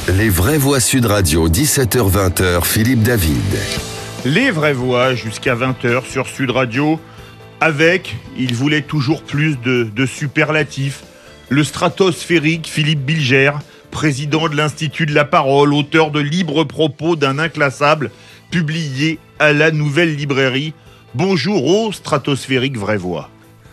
Les vraies voix Sud Radio, 17h-20h, Philippe David. Les vraies voix jusqu'à 20h sur Sud Radio. Avec, il voulait toujours plus de superlatifs. Le stratosphérique Philippe Bilger, président de l'Institut de la Parole, auteur de Libre Propos d'un inclassable, publié à la Nouvelle Librairie. Bonjour au stratosphérique vraie voix.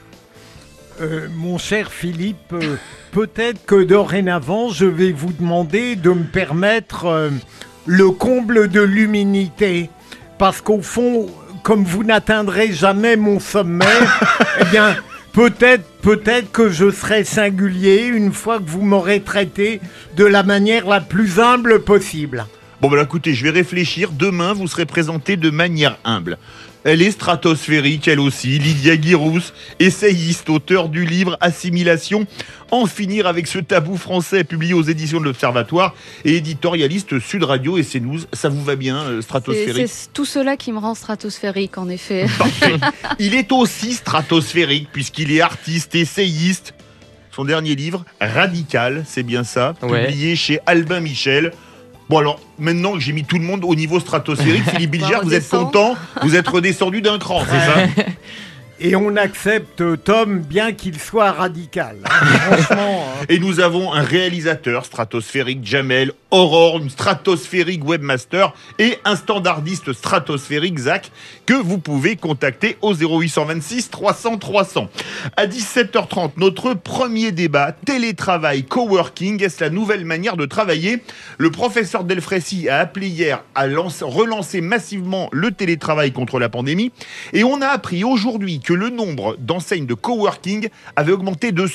Mon cher Philippe, peut-être que dorénavant, je vais vous demander de me permettre le comble de l'humilité. Parce qu'au fond, comme vous n'atteindrez jamais mon sommet, eh bien, peut-être que je serai singulier une fois que vous m'aurez traité de la manière la plus humble possible. Bon, ben écoutez, je vais réfléchir. Demain, vous serez présenté de manière humble. Elle est stratosphérique, elle aussi, Lydia Guirous, essayiste, auteur du livre Assimilation, en finir avec ce tabou français, publié aux éditions de l'Observatoire, et éditorialiste Sud Radio et CNews. Ça vous va bien, stratosphérique ? C'est tout cela qui me rend stratosphérique, en effet. Parfait. Il est aussi stratosphérique, puisqu'il est artiste, essayiste. Son dernier livre, Radical, c'est bien ça, publié chez Albin Michel. Bon alors, maintenant que j'ai mis tout le monde au niveau stratosphérique, Philippe Bilger, vous êtes content ? Vous êtes redescendu d'un cran, c'est ça ? Et on accepte Tom bien qu'il soit radical. Franchement. Et nous avons un réalisateur stratosphérique, Jamel, Aurore, une stratosphérique webmaster et un standardiste stratosphérique, Zach, que vous pouvez contacter au 0826 300 300. À 17h30, notre premier débat, télétravail, coworking, est-ce la nouvelle manière de travailler ? Le professeur Delfrécy a appelé hier à relancer massivement le télétravail contre la pandémie. Et on a appris aujourd'hui que le nombre d'enseignes de coworking avait augmenté de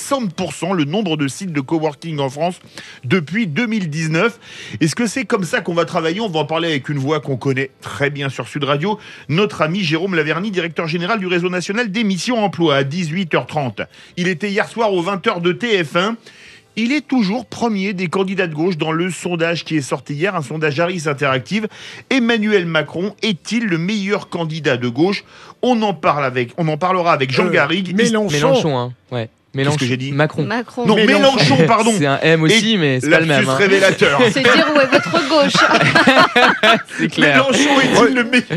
60%, le nombre de sites de coworking en France depuis 2019. Est-ce que c'est comme ça qu'on va travailler ? On va en parler avec une voix qu'on connaît très bien sur Sud Radio, notre ami Jérôme Laverny, directeur général du réseau national des missions emploi, à 18h30. Il était hier soir aux 20h de TF1. Il est toujours premier des candidats de gauche dans le sondage qui est sorti hier, un sondage Harris Interactive. Emmanuel Macron est-il le meilleur candidat de gauche ? On en parlera avec Jean Garrigue. Mélenchon, hein. Ouais. Qu'est-ce que j'ai dit ? Macron. Non, Mélenchon, pardon. C'est un M aussi, mais c'est pas le même. Lapsus révélateur. C'est dire où est votre gauche. C'est clair. Mélenchon est-il le meilleur...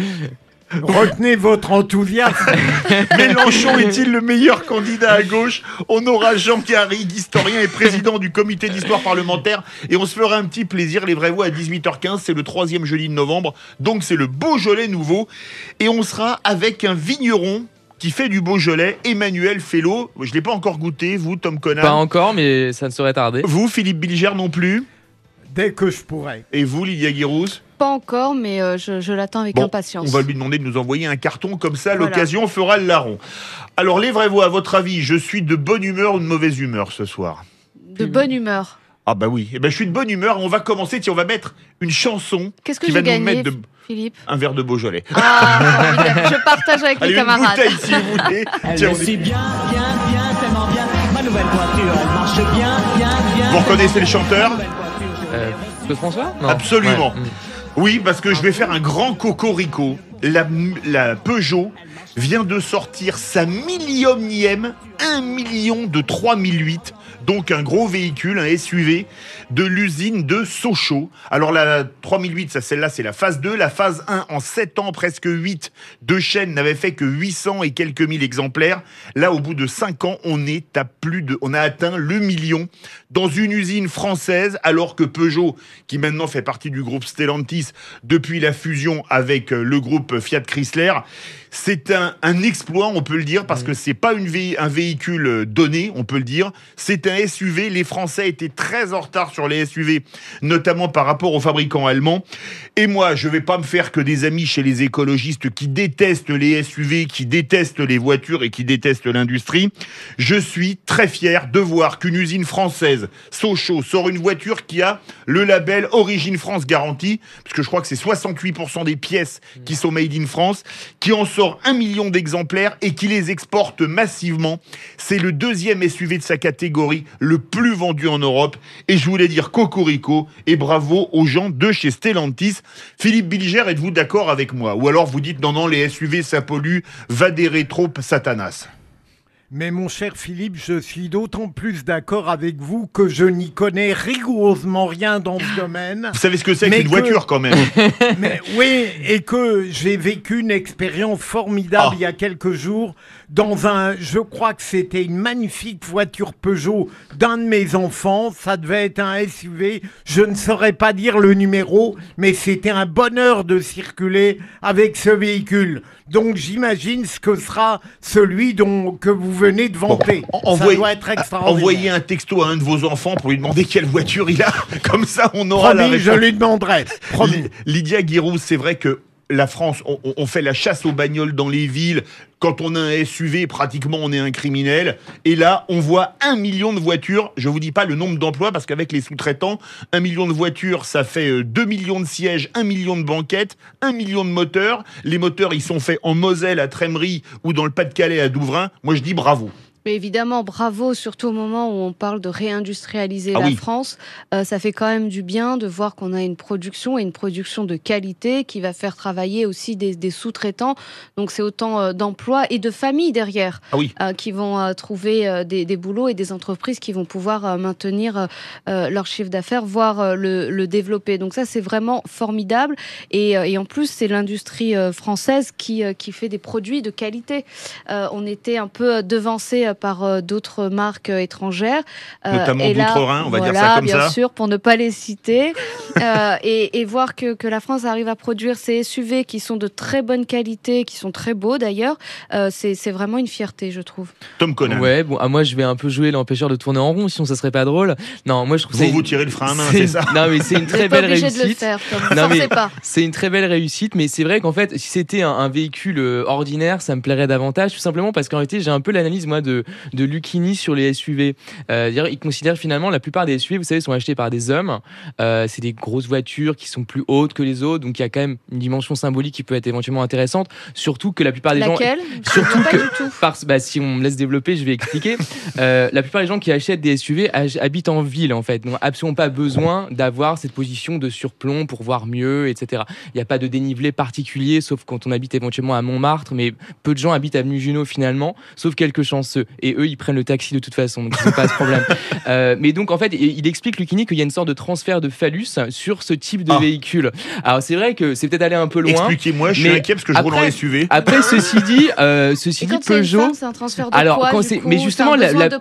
Retenez votre enthousiasme. Mélenchon est-il le meilleur candidat à gauche ? On aura Jean Garrigue, historien et président du comité d'histoire parlementaire. Et on se fera un petit plaisir. Les vraies voix à 18h15, c'est le 3e jeudi de novembre. Donc c'est le Beaujolais nouveau. Et on sera avec un vigneron qui fait du Beaujolais, Emmanuel Fellow. Je ne l'ai pas encore goûté, vous, Tom Conan ? Pas encore, mais ça ne saurait tarder. Vous, Philippe Bilger, non plus ? Dès que je pourrai. Et vous, Lydia Guirous ? Pas encore, mais je l'attends avec impatience. On va lui demander de nous envoyer un carton, comme ça, l'occasion fera le larron. Alors, les vraies voix, à votre avis, je suis de bonne humeur ou de mauvaise humeur ce soir ? De bonne humeur. Ah bah oui, je suis de bonne humeur. On va commencer, on va mettre une chanson qui va nous mettre Philippe ? un verre de Beaujolais. Ah, je partage avec les camarades. Une bouteille, si vous voulez. C'est bien, tellement bien. Ma nouvelle voiture, elle marche bien. Vous reconnaissez le chanteur ? Claude François ? Non. Absolument. Ouais. Oui, parce que je vais faire un grand cocorico. La Peugeot vient de sortir sa millionième 1 million de 3008, donc un gros véhicule, un SUV, de l'usine de Sochaux. Alors la 3008, celle-là, c'est la phase 2. La phase 1, en 7 ans, presque 8 de chaîne, n'avait fait que 800 et quelques mille exemplaires. Là, au bout de 5 ans, on a atteint le million dans une usine française, alors que Peugeot, qui maintenant fait partie du groupe Stellantis, depuis la fusion avec le groupe Fiat Chrysler, c'est un exploit, on peut le dire, parce que c'est pas un véhicule donné, on peut le dire. C'est un SUV. Les Français étaient très en retard sur les SUV, notamment par rapport aux fabricants allemands. Et moi, je vais pas me faire que des amis chez les écologistes qui détestent les SUV, qui détestent les voitures et qui détestent l'industrie. Je suis très fier de voir qu'une usine française, Sochaux, sort une voiture qui a le label Origine France garantie, parce que je crois que c'est 68% des pièces qui sont made in France, qui en sort 1 million d'exemplaires et qui les exporte massivement. C'est le 2e SUV de sa catégorie, le plus vendu en Europe. Et je voulais dire cocorico et bravo aux gens de chez Stellantis. Philippe Bilger, êtes-vous d'accord avec moi ? Ou alors vous dites non, les SUV ça pollue, va des rétro Satanas. Mais mon cher Philippe, je suis d'autant plus d'accord avec vous que je n'y connais rigoureusement rien dans ce domaine. Vous savez ce que c'est Mais qu'une voiture quand même. Mais oui, et que j'ai vécu une expérience formidable il y a quelques jours je crois que c'était une magnifique voiture Peugeot d'un de mes enfants, ça devait être un SUV, je ne saurais pas dire le numéro, mais c'était un bonheur de circuler avec ce véhicule. Donc j'imagine ce que sera celui que vous venez de vanter. Ça doit être extraordinaire. Envoyez un texto à un de vos enfants pour lui demander quelle voiture il a. Comme ça, on aura Promis, la réponse. je lui demanderai. Promis. Lydia Guiraud, c'est vrai que la France, on fait la chasse aux bagnoles dans les villes. Quand on a un SUV, pratiquement, on est un criminel. Et là, on voit 1 million de voitures. Je vous dis pas le nombre d'emplois, parce qu'avec les sous-traitants, 1 million de voitures, ça fait 2 millions de sièges, 1 million de banquettes, 1 million de moteurs. Les moteurs, ils sont faits en Moselle, à Trémery, ou dans le Pas-de-Calais, à Douvrin. Moi, je dis bravo. Mais évidemment, bravo, surtout au moment où on parle de réindustrialiser la France. Ça fait quand même du bien de voir qu'on a une production de qualité qui va faire travailler aussi des sous-traitants. Donc c'est autant d'emplois et de familles derrière qui vont trouver des boulots et des entreprises qui vont pouvoir maintenir leur chiffre d'affaires, voire le développer. Donc ça, c'est vraiment formidable. Et en plus, c'est l'industrie française qui fait des produits de qualité. On était un peu devancé par d'autres marques étrangères. Notamment d'outre-Rhin, on va dire ça comme ça. Bien sûr, pour ne pas les citer. Et voir que la France arrive à produire ces SUV qui sont de très bonne qualité, qui sont très beaux d'ailleurs, c'est vraiment une fierté, je trouve. Tom Conan. Ouais, bon, moi je vais un peu jouer l'empêcheur de tourner en rond, sinon ça serait pas drôle. Non, moi je trouve vous tirez le frein à main, c'est ça? Non, mais c'est une très belle réussite. De le faire, Tom. Non, mais pas. C'est une très belle réussite, mais c'est vrai qu'en fait, si c'était un véhicule ordinaire, ça me plairait davantage, tout simplement parce qu'en réalité, j'ai un peu l'analyse, moi, de Lucchini sur les SUV. Il considère finalement la plupart des SUV, vous savez, sont achetés par des hommes. C'est des grosses voitures qui sont plus hautes que les autres, donc il y a quand même une dimension symbolique qui peut être éventuellement intéressante. Surtout que la plupart des gens. Surtout que, si on me laisse développer, je vais expliquer. La plupart des gens qui achètent des SUV habitent en ville, en fait. Donc absolument pas besoin d'avoir cette position de surplomb pour voir mieux, etc. Il n'y a pas de dénivelé particulier, sauf quand on habite éventuellement à Montmartre, mais peu de gens habitent avenue Junot finalement, sauf quelques chanceux. Et eux, ils prennent le taxi de toute façon, donc ils n'ont pas ce problème. Mais donc, en fait, il explique, Lucchini, qu'il y a une sorte de transfert de phallus sur ce type de véhicule. Alors, c'est vrai que c'est peut-être aller un peu loin. Expliquez-moi, je suis inquiet parce que je roule en SUV. Après, ceci dit, Peugeot. C'est un transfert de quoi, mais justement,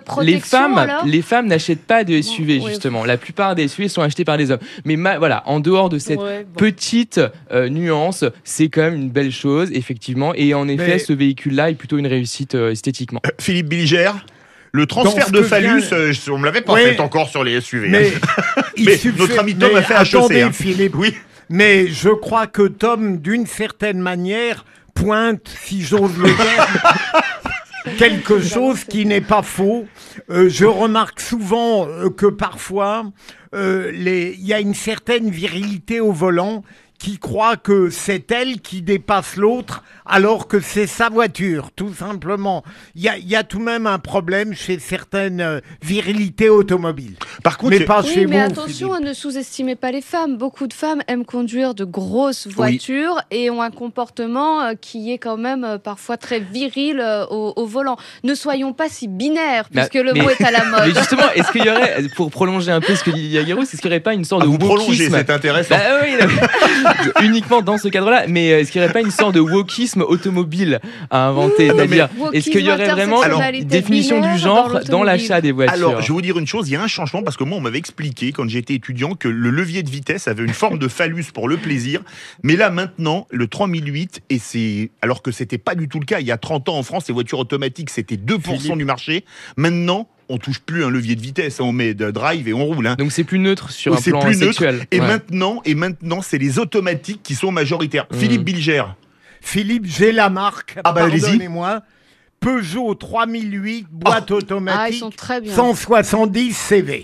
les femmes n'achètent pas de SUV, justement. La plupart des SUV sont achetés par des hommes. Mais voilà, en dehors de cette petite nuance, c'est quand même une belle chose, effectivement. Et en effet, ce véhicule-là est plutôt une réussite esthétiquement. Philippe Bilger, le transfert de phallus, on me l'avait pas fait encore sur les SUV. Mais, notre ami Tom a fait attendez, HEC. Philippe, mais je crois que Tom, d'une certaine manière, pointe, si j'ose le dire, quelque chose qui n'est pas faux. Je remarque souvent que parfois, il y a une certaine virilité au volant qui croit que c'est elle qui dépasse l'autre alors que c'est sa voiture, tout simplement. Il y a tout de même un problème chez certaines virilités automobiles. Par contre, mais pas chez vous. Mais attention à ne sous-estimer pas les femmes. Beaucoup de femmes aiment conduire de grosses voitures et ont un comportement qui est quand même parfois très viril au volant. Ne soyons pas si binaires, puisque le mot est à la mode. Mais justement, est-ce qu'il y aurait, pour prolonger un peu ce que dit Lydia Guiraud, est-ce qu'il n'y aurait pas une sorte de vous wokisme? prolongez, c'est intéressant. Uniquement dans ce cadre-là, mais est-ce qu'il n'y aurait pas une sorte de wokisme automobile à inventer? C'est-à-dire, est-ce qu'il y aurait vraiment une définition du genre dans l'achat des voitures? Alors, je vais vous dire une chose, il y a un changement, parce que moi, on m'avait expliqué, quand j'étais étudiant, que le levier de vitesse avait une forme de phallus pour le plaisir, mais là, maintenant, le 3008, alors que c'était pas du tout le cas, il y a 30 ans en France, les voitures automatiques, c'était 2% du marché, maintenant, on touche plus un levier de vitesse, on met de drive et on roule. Hein. Donc c'est plus neutre sur un plan sexuel. Et maintenant, c'est les automatiques qui sont majoritaires. Philippe Bilger. Philippe, j'ai la marque. Pardonnez-moi. Peugeot 3008, boîte automatique, ils sont très bien. 170 CV.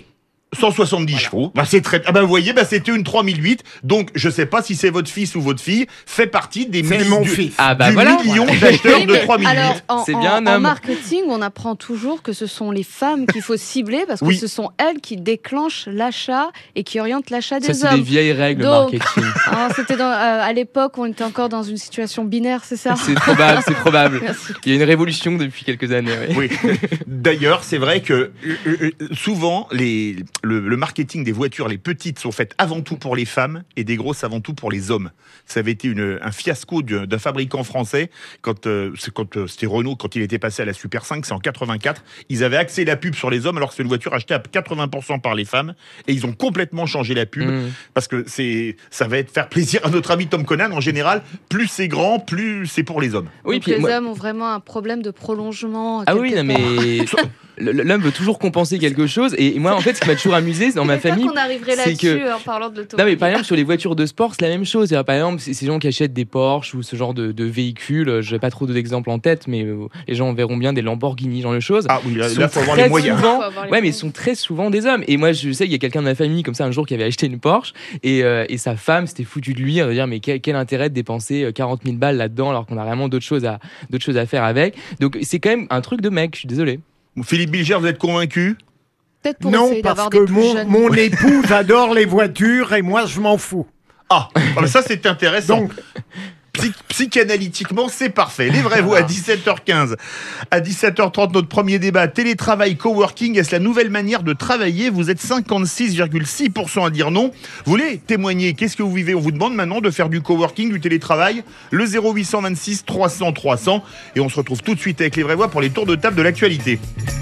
170 chevaux. Bah, c'est très. Ah, bah, vous voyez, bah, c'était une 3008. Donc, je sais pas si c'est votre fils ou votre fille, fait partie des fils. Ah, bah, du voilà. million d'acheteurs de 3008. Alors, C'est bien un en homme. marketing, on apprend toujours que ce sont les femmes qu'il faut cibler parce que Oui. ce sont elles qui déclenchent l'achat et qui orientent l'achat des Ça, c'est hommes. des vieilles règles Donc, marketing. C'était à l'époque, on était encore dans une situation binaire, c'est ça? C'est probable, c'est probable. Merci. Il y a une révolution depuis quelques années. Oui. Oui. D'ailleurs, c'est vrai que souvent, le marketing des voitures, les petites, sont faites avant tout pour les femmes et des grosses avant tout pour les hommes. Ça avait été un fiasco d'un fabricant français quand c'était Renault, quand il était passé à la Super 5, c'est en 84. Ils avaient axé la pub sur les hommes alors que c'est une voiture achetée à 80% par les femmes et ils ont complètement changé la pub parce que ça va être faire plaisir à notre ami Tom Conan. En général, plus c'est grand, plus c'est pour les hommes. Oui, Donc puis les hommes ont vraiment un problème de prolongement. Ah oui, quelque non, part. mais l'homme veut toujours compenser quelque chose. Et moi, en fait, ce qui m'a toujours amusé dans ma famille, qu'on arriverait c'est là-dessus que en parlant de l'automobile. non, mais par exemple, sur les voitures de sport, c'est la même chose. Par exemple, ces gens qui achètent des Porsche ou ce genre de véhicules, je n'ai pas trop d'exemples en tête, mais les gens verront bien des Lamborghini, ce genre de choses. Ah oui, là, sont il faut avoir très les moyens. souvent- Faut avoir les Ouais, mais moyens. ils sont très souvent des hommes. Et moi, je sais, il y a quelqu'un de ma famille comme ça un jour qui avait acheté une Porsche et sa femme s'était foutue de lui, de dire mais quel intérêt de dépenser 40 000 balles là-dedans alors qu'on a vraiment d'autres choses à faire avec. Donc c'est quand même un truc de mec. Je suis désolé. Philippe Bilger, vous êtes convaincu? Peut-être pour Non, essayer parce d'avoir que des plus jeunes. mon épouse adore les voitures et moi je m'en fous. Ah, ça c'est intéressant. Donc, Psychanalytiquement, c'est parfait. Les vraies voix à 17h15. À 17h30, notre premier débat. Télétravail, coworking, est-ce la nouvelle manière de travailler? Vous êtes 56,6% à dire non. Vous voulez témoigner? Qu'est-ce que vous vivez? On vous demande maintenant de faire du coworking, du télétravail. Le 0826 300 300. Et on se retrouve tout de suite avec les vraies voix pour les tours de table de l'actualité.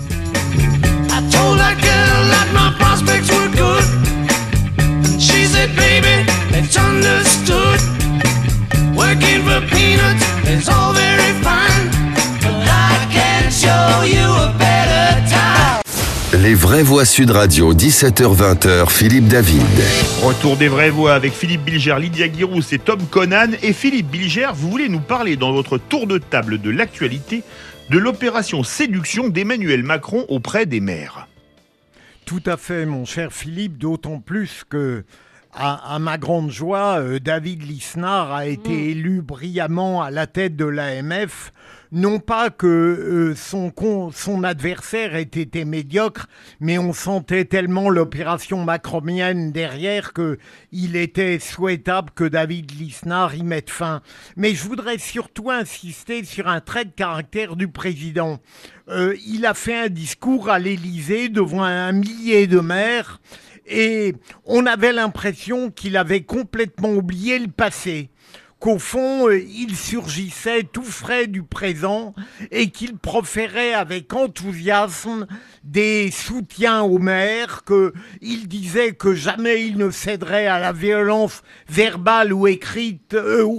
I told that girl that my prospects were good. And she said, baby, it's understood. Working for peanuts is all very fine. But I can show you a better time. Les vraies voix Sud Radio, 17h-20h, Philippe David. Retour des vraies voix avec Philippe Bilger, Lydia Guirous et Tom Conan. Et Philippe Bilger, vous voulez nous parler dans votre tour de table de l'actualité de l'opération séduction d'Emmanuel Macron auprès des maires. tout à fait, mon cher Philippe, d'autant plus que, à ma grande joie, David Lisnard a été élu brillamment à la tête de l'AMF. Non pas que son adversaire ait été médiocre, mais on sentait tellement l'opération macronienne derrière qu'il était souhaitable que David Lisnard y mette fin. Mais je voudrais surtout insister sur un trait de caractère du président. Il a fait un discours à l'Élysée devant un millier de maires et on avait l'impression qu'il avait complètement oublié le passé. Qu'au fond, il surgissait tout frais du présent et qu'il proférait avec enthousiasme des soutiens aux maires, qu'il disait que jamais il ne céderait à la violence verbale ou écrite,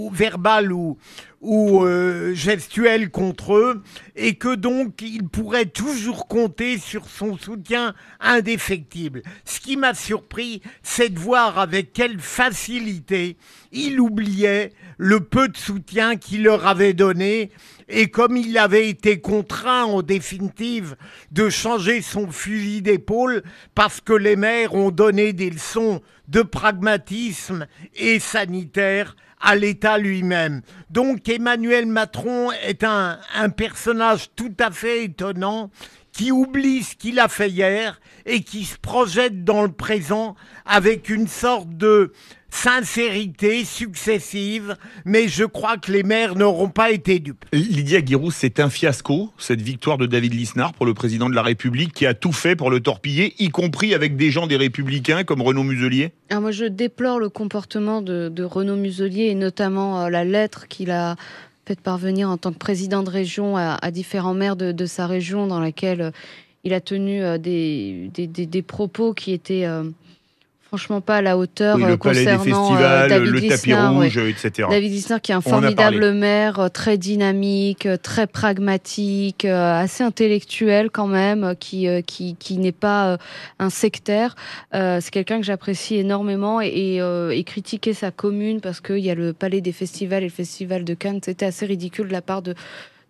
ou gestuelle contre eux, et que donc il pourrait toujours compter sur son soutien indéfectible. Ce qui m'a surpris, c'est de voir avec quelle facilité il oubliait le peu de soutien qu'il leur avait donné, et comme il avait été contraint en définitive de changer son fusil d'épaule parce que les maires ont donné des leçons de pragmatisme et sanitaire à l'État lui-même. Donc Emmanuel Macron est un personnage tout à fait étonnant qui oublie ce qu'il a fait hier et qui se projette dans le présent avec une sorte de sincérité successive, mais je crois que les maires n'auront pas été dupes. Lydia Guirous, c'est un fiasco, cette victoire de David Lisnard pour le président de la République qui a tout fait pour le torpiller, y compris avec des gens des Républicains comme Renaud Muselier. Alors moi, je déplore le comportement de Renaud Muselier et notamment la lettre qu'il a fait parvenir en tant que président de région à différents maires de sa région dans laquelle il a tenu des propos qui étaient... franchement pas à la hauteur le palais des concernant festivals, David le tapis Lisnard, rouge, etc. David Lisnard qui est un On en a formidable parlé. maire, très dynamique, très pragmatique, assez intellectuel quand même, qui n'est pas un sectaire. C'est quelqu'un que j'apprécie énormément et critiquer sa commune parce qu'il y a le palais des festivals et le festival de Cannes, c'était assez ridicule de la part de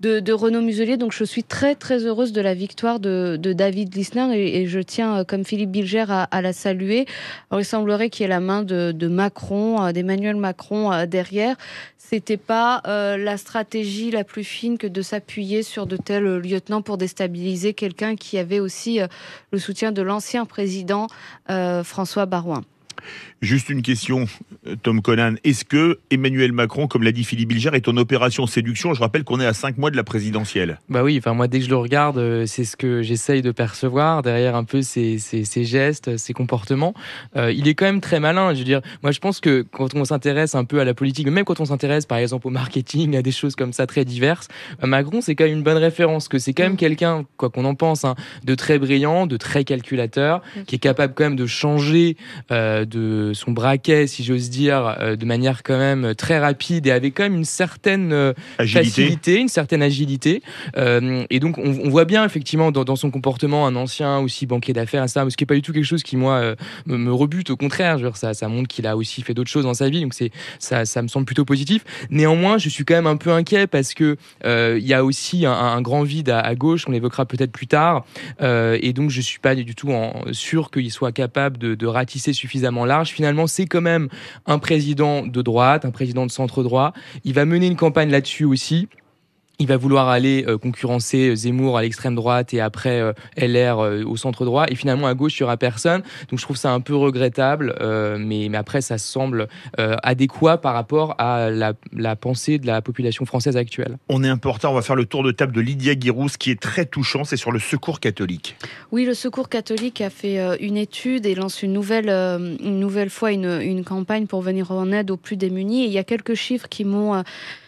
de Renaud Muselier. Donc je suis très très heureuse de la victoire de David Lisnard et je tiens, comme Philippe Bilger, à la saluer. Alors il semblerait qu'il y ait la main de Macron, d'Emmanuel Macron derrière. C'était pas la stratégie la plus fine que de s'appuyer sur de tels lieutenants pour déstabiliser quelqu'un qui avait aussi le soutien de l'ancien président François Baroin. Juste une question, Tom Conan. Est-ce que Emmanuel Macron, comme l'a dit Philippe Bilger, est en opération séduction ? Je rappelle qu'on est à 5 mois de la présidentielle. Bah oui, moi dès que je le regarde, c'est ce que j'essaye de percevoir derrière un peu ses gestes, ses comportements. Il est quand même très malin. Je veux dire, moi je pense que quand on s'intéresse un peu à la politique, même quand on s'intéresse par exemple au marketing, à des choses comme ça très diverses, Macron c'est quand même une bonne référence, que c'est quand même quelqu'un, quoi qu'on en pense, de très brillant, de très calculateur, qui est capable quand même de changer de son braquet, si j'ose dire, de manière quand même très rapide et avec quand même une certaine facilité, une certaine agilité. Et donc, on voit bien effectivement dans son comportement un ancien aussi banquier d'affaires, ce qui n'est pas du tout quelque chose qui, moi, me rebute. Au contraire, ça montre qu'il a aussi fait d'autres choses dans sa vie. Donc, ça me semble plutôt positif. Néanmoins, je suis quand même un peu inquiet parce que il y a aussi un grand vide à gauche. On l'évoquera peut-être plus tard. Et donc, je ne suis pas du tout sûr qu'il soit capable de ratisser suffisamment large. Finalement, c'est quand même un président de droite, un président de centre-droit. Il va mener une campagne là-dessus aussi. Il va vouloir aller concurrencer Zemmour à l'extrême droite et après LR au centre droit. Et finalement, à gauche, il n'y aura personne. Donc, je trouve ça un peu regrettable. Mais après, ça semble adéquat par rapport à la pensée de la population française actuelle. On est un peu en retard. On va faire le tour de table de Lydia Guirousse, qui est très touchant. C'est sur le Secours catholique. Oui, le Secours catholique a fait une étude et lance une nouvelle fois une campagne pour venir en aide aux plus démunis. Et il y a quelques chiffres qui m'ont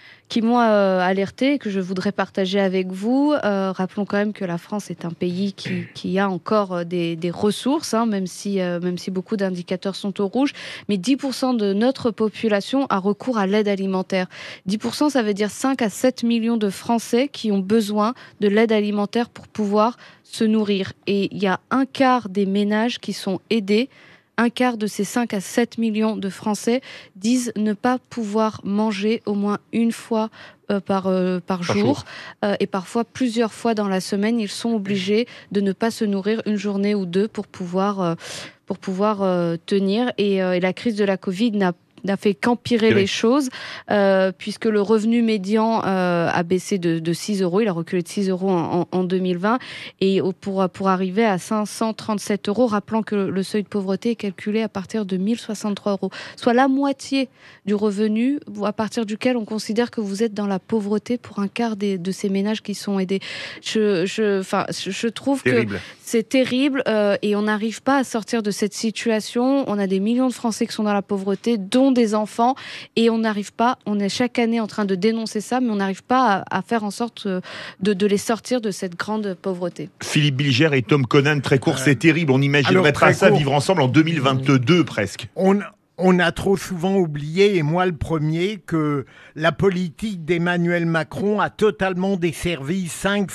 alerté et que je voudrais partager avec vous. Rappelons quand même que la France est un pays qui a encore des ressources, même si beaucoup d'indicateurs sont au rouge. Mais 10% de notre population a recours à l'aide alimentaire. 10%, ça veut dire 5 à 7 millions de Français qui ont besoin de l'aide alimentaire pour pouvoir se nourrir. Et il y a un quart des ménages qui sont aidés. Un quart de ces 5 à 7 millions de Français disent ne pas pouvoir manger au moins une fois par jour. Et parfois plusieurs fois dans la semaine. Ils sont obligés de ne pas se nourrir une journée ou deux pour pouvoir tenir. Et la crise de la Covid n'a fait qu'empirer les choses, puisque le revenu médian a baissé de 6 euros. Il a reculé de 6 euros en 2020. Et pour arriver à 537 euros, rappelant que le seuil de pauvreté est calculé à partir de 1063 euros, soit la moitié du revenu à partir duquel on considère que vous êtes dans la pauvreté pour un quart de ces ménages qui sont aidés. Je trouve terrible. Que c'est terrible et on n'arrive pas à sortir de cette situation. On a des millions de Français qui sont dans la pauvreté, dont des enfants, et on est chaque année en train de dénoncer ça, mais on n'arrive pas à faire en sorte de les sortir de cette grande pauvreté. Philippe Bilger et Tom Conan, très court, c'est terrible. On imaginerait pas ça vivre ensemble en 2022 presque. On a trop souvent oublié, et moi le premier, que la politique d'Emmanuel Macron a totalement desservi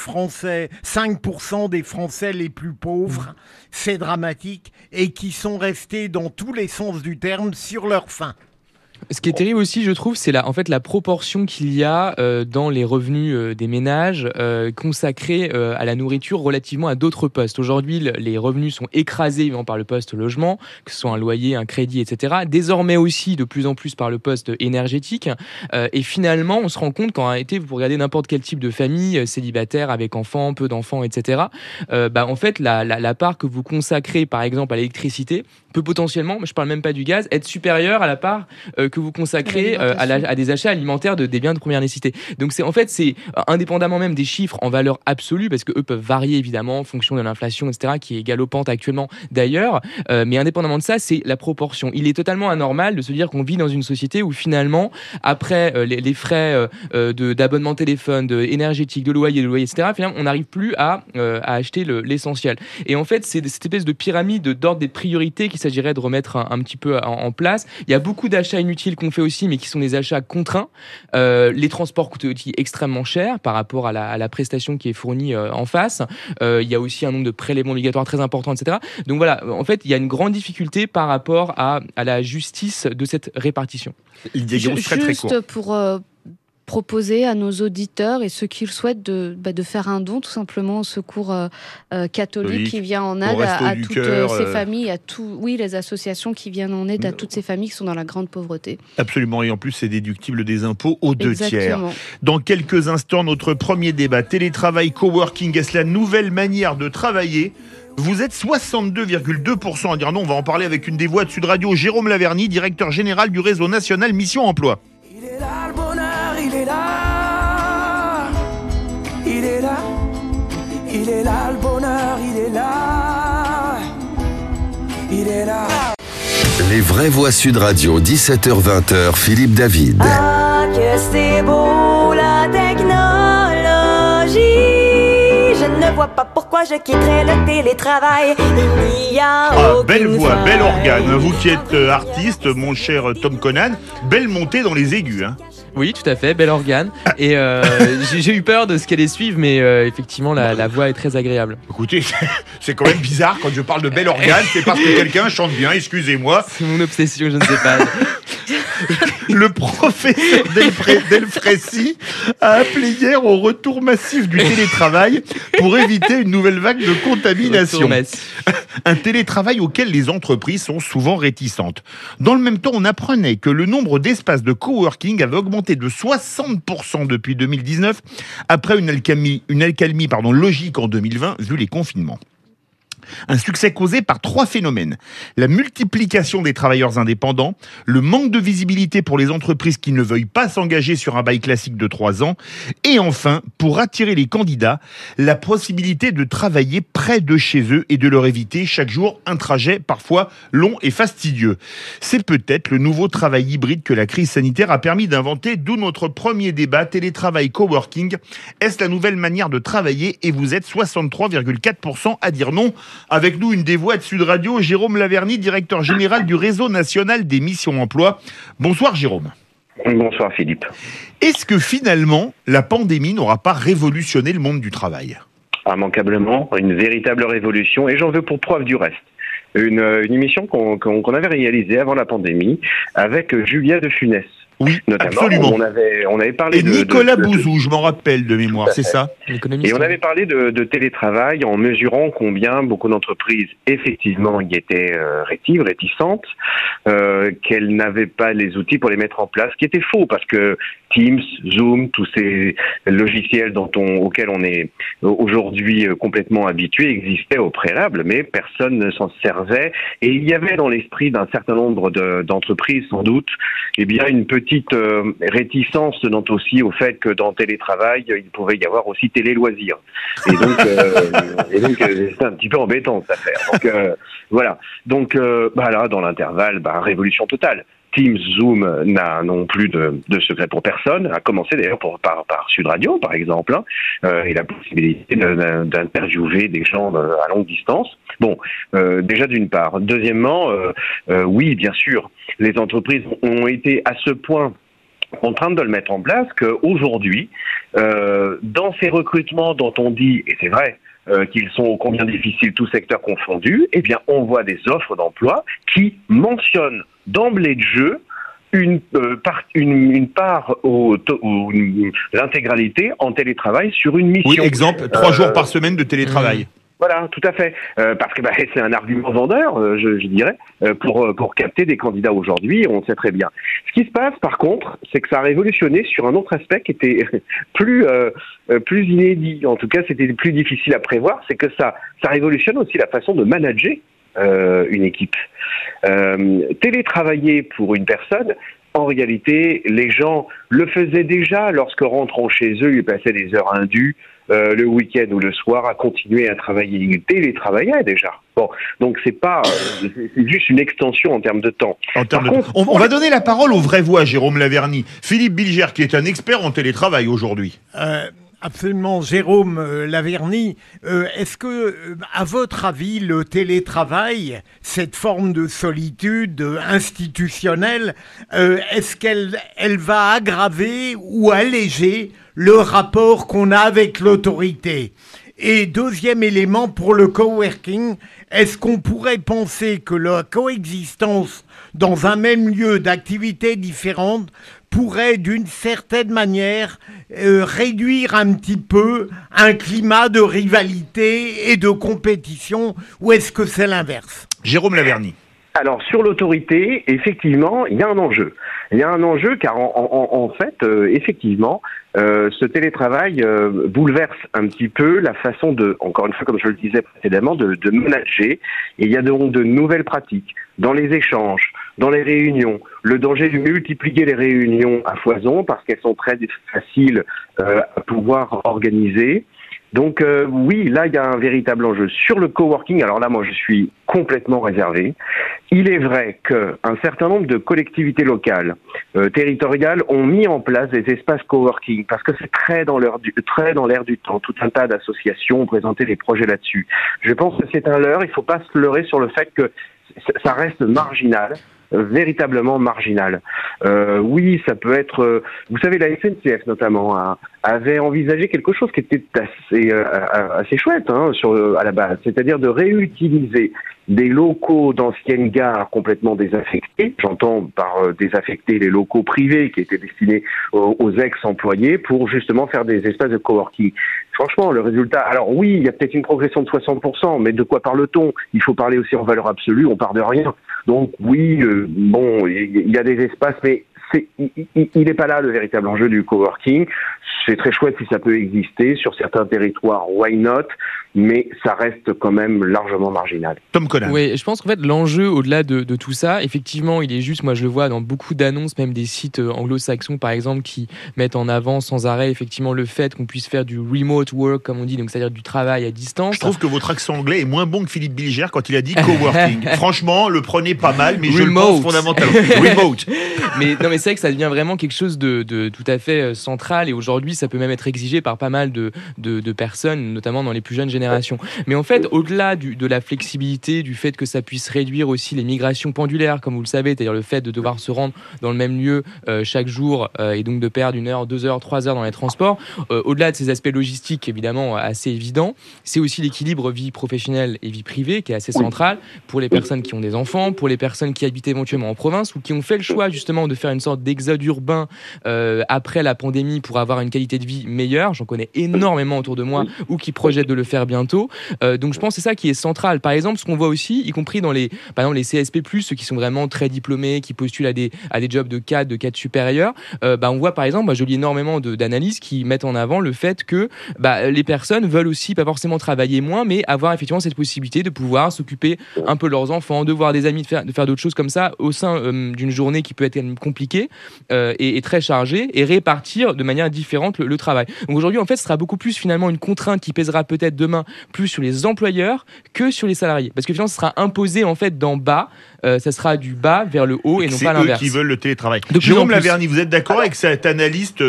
5% des Français les plus pauvres. C'est dramatique, et qui sont restés dans tous les sens du terme sur leur faim. Ce qui est terrible aussi, je trouve, c'est la proportion qu'il y a dans les revenus des ménages consacrés à la nourriture relativement à d'autres postes. Aujourd'hui, les revenus sont écrasés évidemment par le poste logement, que ce soit un loyer, un crédit, etc. Désormais aussi, de plus en plus par le poste énergétique. Et finalement, on se rend compte qu'en réalité, vous regardez n'importe quel type de famille, célibataire, avec enfants, peu d'enfants, etc. En fait, la part que vous consacrez, par exemple, à l'électricité, peut potentiellement, je parle même pas du gaz, être supérieure à la part que vous consacrez à des achats alimentaires des biens de première nécessité. Donc c'est indépendamment même des chiffres en valeur absolue, parce que eux peuvent varier évidemment en fonction de l'inflation, etc., qui est galopante actuellement d'ailleurs, mais indépendamment de ça, c'est la proportion. Il est totalement anormal de se dire qu'on vit dans une société où finalement, après les frais d'abonnement téléphone, énergétique, de loyer, etc., finalement, on n'arrive plus à acheter l'essentiel. Et en fait, c'est cette espèce de pyramide d'ordre des priorités qu'il s'agirait de remettre un petit peu en place. Il y a beaucoup d'achats inutiles qu'on fait aussi, mais qui sont des achats contraints. Les transports coûtent aussi extrêmement cher par rapport à la prestation qui est fournie en face. Il y a aussi un nombre de prélèvements obligatoires très important, etc. Donc voilà, en fait, il y a une grande difficulté par rapport à la justice de cette répartition. Juste pour proposer à nos auditeurs et ceux qui le souhaitent de faire un don tout simplement au secours catholique qui vient en aide à toutes ces familles, les associations qui viennent en aide à toutes ces familles qui sont dans la grande pauvreté. Absolument, et en plus c'est déductible des impôts aux 2 tiers. Dans quelques instants, notre premier débat, télétravail, coworking, est-ce la nouvelle manière de travailler ? Vous êtes 62,2% à dire non. On va en parler avec une des voix de Sud Radio, Jérôme Laverny, directeur général du réseau national Mission Emploi. Il est là le bonheur, il est là. Il est là. Il est là le bonheur, il est là. Il est là. Les vraies voix Sud Radio, 17h-20h, Philippe David. Ah, que c'est beau la technologie. Je ne vois pas pourquoi je quitterais le télétravail. Il n'y a aucune belle voix, fin. bel organe. Vous qui êtes artiste, mon cher Tom Conan, belle montée dans les aigus. Hein. Oui, tout à fait, bel organe. Et j'ai eu peur de ce qu'elle allait suivre, mais effectivement, la voix est très agréable. Écoutez, c'est quand même bizarre quand je parle de bel organe, c'est parce que quelqu'un chante bien, excusez-moi. C'est mon obsession, je ne sais pas. Le professeur Delfrécy a appelé hier au retour massif du télétravail pour éviter une nouvelle vague de contamination. Un télétravail auquel les entreprises sont souvent réticentes. Dans le même temps, on apprenait que le nombre d'espaces de coworking avait augmenté de 60% depuis 2019, après une accalmie logique en 2020, vu les confinements. Un succès causé par 3 phénomènes. La multiplication des travailleurs indépendants, le manque de visibilité pour les entreprises qui ne veuillent pas s'engager sur un bail classique de 3 ans, et enfin, pour attirer les candidats, la possibilité de travailler près de chez eux et de leur éviter chaque jour un trajet parfois long et fastidieux. C'est peut-être le nouveau travail hybride que la crise sanitaire a permis d'inventer, d'où notre premier débat, télétravail coworking. Est-ce la nouvelle manière de travailler ? Et vous êtes 63,4% à dire non. Avec nous, une des voix de Sud Radio, Jérôme Laverny, directeur général du réseau national des missions emploi. Bonsoir Jérôme. Bonsoir Philippe. Est-ce que finalement, la pandémie n'aura pas révolutionné le monde du travail ? Immanquablement, une véritable révolution, et j'en veux pour preuve du reste. Une émission qu'on avait réalisée avant la pandémie avec Julia de Funès. Oui, notamment, absolument. On avait parlé et Nicolas Bouzou, je m'en rappelle de mémoire, c'est ça. Et on avait parlé de télétravail en mesurant combien beaucoup d'entreprises, effectivement, y étaient réticentes, qu'elles n'avaient pas les outils pour les mettre en place, ce qui était faux, parce que Teams, Zoom, tous ces logiciels auxquels on est aujourd'hui complètement habitué existaient au préalable, mais personne ne s'en servait. Et il y avait dans l'esprit d'un certain nombre d'entreprises, sans doute, une petite réticence tenant aussi au fait que dans télétravail, il pouvait y avoir aussi télé-loisirs. Et donc, c'est un petit peu embêtant cette affaire. Donc, voilà. Donc, là, dans l'intervalle, révolution totale. Teams, Zoom n'a non plus de secret pour personne, à commencer d'ailleurs par Sud Radio, par exemple, et la possibilité d'interviewer des gens à longue distance. Bon, déjà d'une part. Deuxièmement, oui, bien sûr, les entreprises ont été à ce point contraintes de le mettre en place qu'aujourd'hui, dans ces recrutements dont on dit, et c'est vrai, qu'ils sont ô combien difficiles, tous secteurs confondus, eh bien, on voit des offres d'emploi qui mentionnent d'emblée de jeu une part l'intégralité en télétravail sur une mission. Oui, exemple, 3 jours par semaine de télétravail. Voilà, tout à fait. Parce que c'est un argument vendeur, je dirais, pour capter des candidats aujourd'hui, on le sait très bien. Ce qui se passe, par contre, c'est que ça a révolutionné sur un autre aspect qui était plus inédit. En tout cas, c'était plus difficile à prévoir. C'est que ça révolutionne aussi la façon de manager une équipe. Télétravailler pour une personne, en réalité, les gens le faisaient déjà lorsque rentrant chez eux, ils passaient des heures indues, le week-end ou le soir, à continuer à travailler. Ils télétravaillaient déjà. Bon, donc c'est juste une extension en termes de temps. On va donner la parole aux vraies voix, Jérôme Laverny. Philippe Bilger, qui est un expert en télétravail aujourd'hui. Absolument, Jérôme Laverny. Est-ce que, à votre avis, le télétravail, cette forme de solitude institutionnelle, est-ce qu'elle va aggraver ou alléger le rapport qu'on a avec l'autorité ? Et deuxième élément, pour le coworking, est-ce qu'on pourrait penser que la coexistence dans un même lieu d'activités différentes pourrait d'une certaine manière réduire un petit peu un climat de rivalité et de compétition, ou est-ce que c'est l'inverse? Jérôme Laverny. Alors, sur l'autorité, effectivement, il y a un enjeu. Il y a un enjeu car, en fait, effectivement, ce télétravail bouleverse un petit peu la façon de, encore une fois, comme je le disais précédemment, de manager. Et il y a donc de nouvelles pratiques dans les échanges, dans les réunions. Le danger de multiplier les réunions à foison parce qu'elles sont très faciles à pouvoir organiser. Donc oui, là il y a un véritable enjeu. Sur le coworking, alors là moi je suis complètement réservé. Il est vrai qu'un certain nombre de collectivités locales, territoriales ont mis en place des espaces coworking parce que c'est très dans l'air du temps. Tout un tas d'associations ont présenté des projets là-dessus. Je pense que c'est un leurre, il ne faut pas se leurrer sur le fait que ça reste marginal. Véritablement marginal. Oui, ça peut être... vous savez, la SNCF notamment avait envisagé quelque chose qui était assez chouette à la base, c'est-à-dire de réutiliser des locaux d'anciennes gares complètement désaffectés. J'entends par désaffecter les locaux privés qui étaient destinés aux ex-employés pour justement faire des espaces de coworking. Franchement, le résultat... Alors oui, il y a peut-être une progression de 60%, mais de quoi parle-t-on? Il faut parler aussi en valeur absolue, on part de rien. Donc oui, bon, il y a des espaces, mais il n'est pas là le véritable enjeu du coworking. C'est très chouette si ça peut exister sur certains territoires, why not, mais ça reste quand même largement marginal. Tom Conan. Oui, je pense qu'en fait l'enjeu au-delà de tout ça, effectivement, il est juste, moi je le vois dans beaucoup d'annonces, même des sites anglo-saxons par exemple, qui mettent en avant sans arrêt effectivement le fait qu'on puisse faire du remote work, comme on dit, donc c'est-à-dire du travail à distance. Je trouve que votre accent anglais est moins bon que Philippe Bilger quand il a dit coworking. Franchement, le prenez pas mal, mais je le pense fondamentalement. Remote. Mais non, mais c'est vrai que ça devient vraiment quelque chose de tout à fait central, et aujourd'hui ça peut même être exigé par pas mal de personnes, notamment dans les plus jeunes générations. Mais en fait, au-delà de la flexibilité, du fait que ça puisse réduire aussi les migrations pendulaires, comme vous le savez, c'est-à-dire le fait de devoir se rendre dans le même lieu chaque jour et donc de perdre 1 heure, 2 heures, 3 heures dans les transports, au-delà de ces aspects logistiques évidemment assez évidents, c'est aussi l'équilibre vie professionnelle et vie privée qui est assez central pour les personnes qui ont des enfants, pour les personnes qui habitent éventuellement en province ou qui ont fait le choix justement de faire une sorte d'exode urbain après la pandémie pour avoir une qualité de vie meilleure. J'en connais énormément autour de moi ou qui projettent de le faire bientôt. Donc je pense que c'est ça qui est central. Par exemple, ce qu'on voit aussi, y compris dans par exemple les CSP+, ceux qui sont vraiment très diplômés, qui postulent à des jobs de cadre supérieurs, on voit par exemple, je lis énormément d'analyses qui mettent en avant le fait que les personnes veulent aussi pas forcément travailler moins, mais avoir effectivement cette possibilité de pouvoir s'occuper un peu de leurs enfants, de voir des amis, de faire d'autres choses comme ça au sein d'une journée qui peut être compliquée et très chargée, et répartir de manière différente le travail. Donc aujourd'hui, en fait, ce sera beaucoup plus finalement une contrainte qui pèsera peut-être demain plus sur les employeurs que sur les salariés, parce que finalement, ce sera imposé en fait d'en bas. Ça sera du bas vers le haut et non pas l'inverse. C'est eux qui veulent le télétravail. Jérôme Laverny, vous êtes d'accord avec cette analyste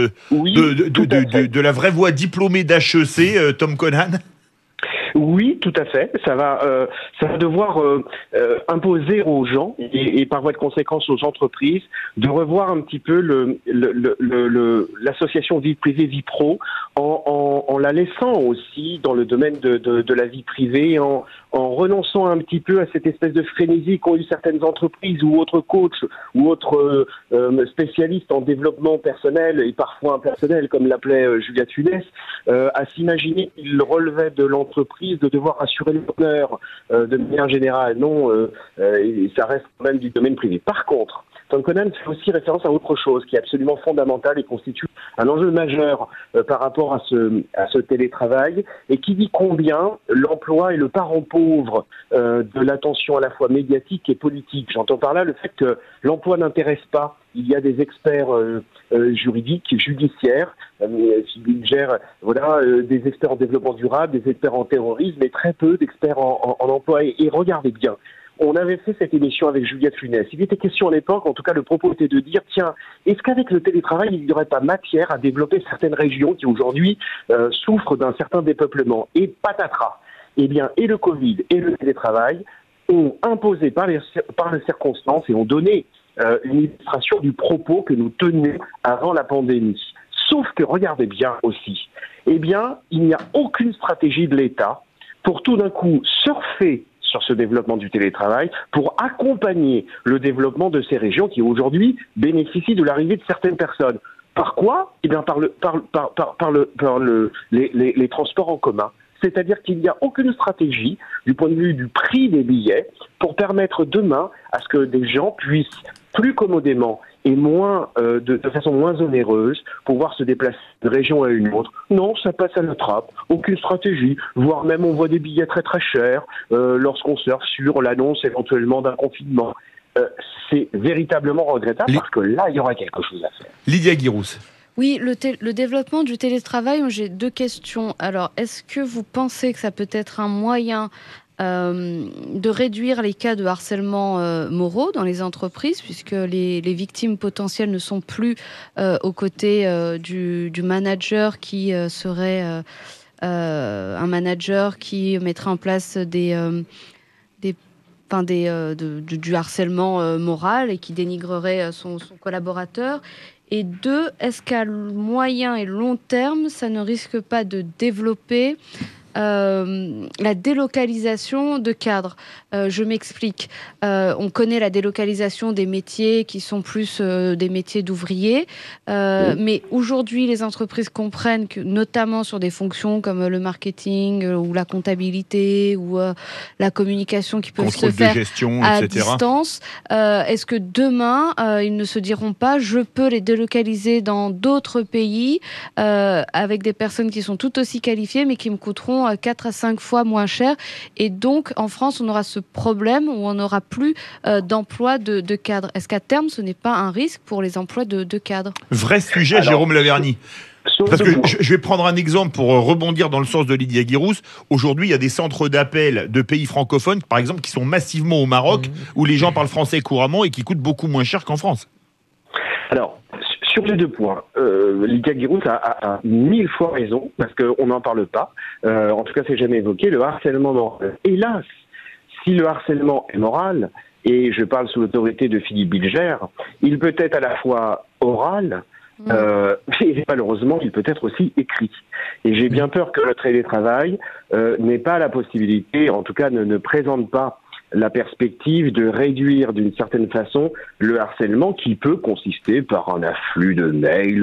de la vraie voix diplômée d'HEC, Tom Conan? Oui, tout à fait. Ça va devoir imposer aux gens et par voie de conséquence aux entreprises de revoir un petit peu l'association vie privée vie pro en la laissant aussi dans le domaine de la vie privée, en renonçant un petit peu à cette espèce de frénésie qu'ont eu certaines entreprises ou autres coachs ou autres spécialistes en développement personnel et parfois impersonnel, comme l'appelait Juliette Funès, à s'imaginer qu'il relevait de l'entreprise de devoir assurer le bonheur de manière générale. Non, ça reste quand même du domaine privé. Par contre, Tom Conan fait aussi référence à autre chose qui est absolument fondamentale et constitue un enjeu majeur par rapport à ce télétravail, et qui dit combien l'emploi est le parent pauvre de l'attention à la fois médiatique et politique. J'entends par là le fait que l'emploi n'intéresse pas. Il y a des experts juridiques, judiciaires, qui gèrent des experts en développement durable, des experts en terrorisme, mais très peu d'experts en emploi. Et regardez bien, on avait fait cette émission avec Juliette Funès. Il était question à l'époque, en tout cas le propos était de dire, tiens, est-ce qu'avec le télétravail, il n'y aurait pas matière à développer certaines régions qui aujourd'hui souffrent d'un certain dépeuplement? Et patatras. Eh bien, et le Covid et le télétravail ont imposé par les circonstances et ont donné une illustration du propos que nous tenions avant la pandémie. Sauf que, regardez bien aussi, eh bien, il n'y a aucune stratégie de l'État pour tout d'un coup surfer sur ce développement du télétravail, pour accompagner le développement de ces régions qui aujourd'hui bénéficient de l'arrivée de certaines personnes. Par quoi ? Eh bien, par les transports en commun. C'est-à-dire qu'il n'y a aucune stratégie du point de vue du prix des billets pour permettre demain à ce que des gens puissent plus commodément et de façon moins onéreuse pouvoir se déplacer d'une région à une autre. Non, ça passe à la trappe. Aucune stratégie. Voire même on voit des billets très très chers lorsqu'on surfe sur l'annonce éventuellement d'un confinement. C'est véritablement regrettable parce que là, il y aura quelque chose à faire. Lydia Guirousse. Oui, le développement du télétravail, j'ai 2 questions. Alors, est-ce que vous pensez que ça peut être un moyen de réduire les cas de harcèlement moraux dans les entreprises, puisque les victimes potentielles ne sont plus aux côtés du manager qui serait un manager qui mettrait en place du harcèlement moral et qui dénigrerait son collaborateur. Et 2, est-ce qu'à moyen et long terme, ça ne risque pas de développer la délocalisation de cadres? Je m'explique. On connaît la délocalisation des métiers qui sont plus des métiers d'ouvriers. Mais aujourd'hui, les entreprises comprennent que, notamment sur des fonctions comme le marketing ou la comptabilité ou la communication qui peuvent se faire à distance, est-ce que demain, ils ne se diront pas « je peux les délocaliser dans d'autres pays avec des personnes qui sont tout aussi qualifiées mais qui me coûteront 4 à 5 fois moins cher ». Et donc, en France, on aura ce problème où on n'aura plus d'emploi de cadres. Est-ce qu'à terme, ce n'est pas un risque pour les emplois de cadres ? Vrai sujet, Jérôme Laverny. Parce que je vais prendre un exemple pour rebondir dans le sens de Lydia Guirousse. Aujourd'hui, il y a des centres d'appel de pays francophones, par exemple, qui sont massivement au Maroc, où les gens parlent français couramment et qui coûtent beaucoup moins cher qu'en France. Alors, sur les 2 points, Lydia Guirousse a 1000 fois raison, parce qu'on n'en parle pas. En tout cas, c'est jamais évoqué, le harcèlement moral. Hélas, si le harcèlement est moral, et je parle sous l'autorité de Philippe Bilger, il peut être à la fois oral, et malheureusement, il peut être aussi écrit. Et j'ai bien peur que le télétravail n'ait pas la possibilité, en tout cas ne présente pas la perspective de réduire d'une certaine façon le harcèlement qui peut consister par un afflux de mails,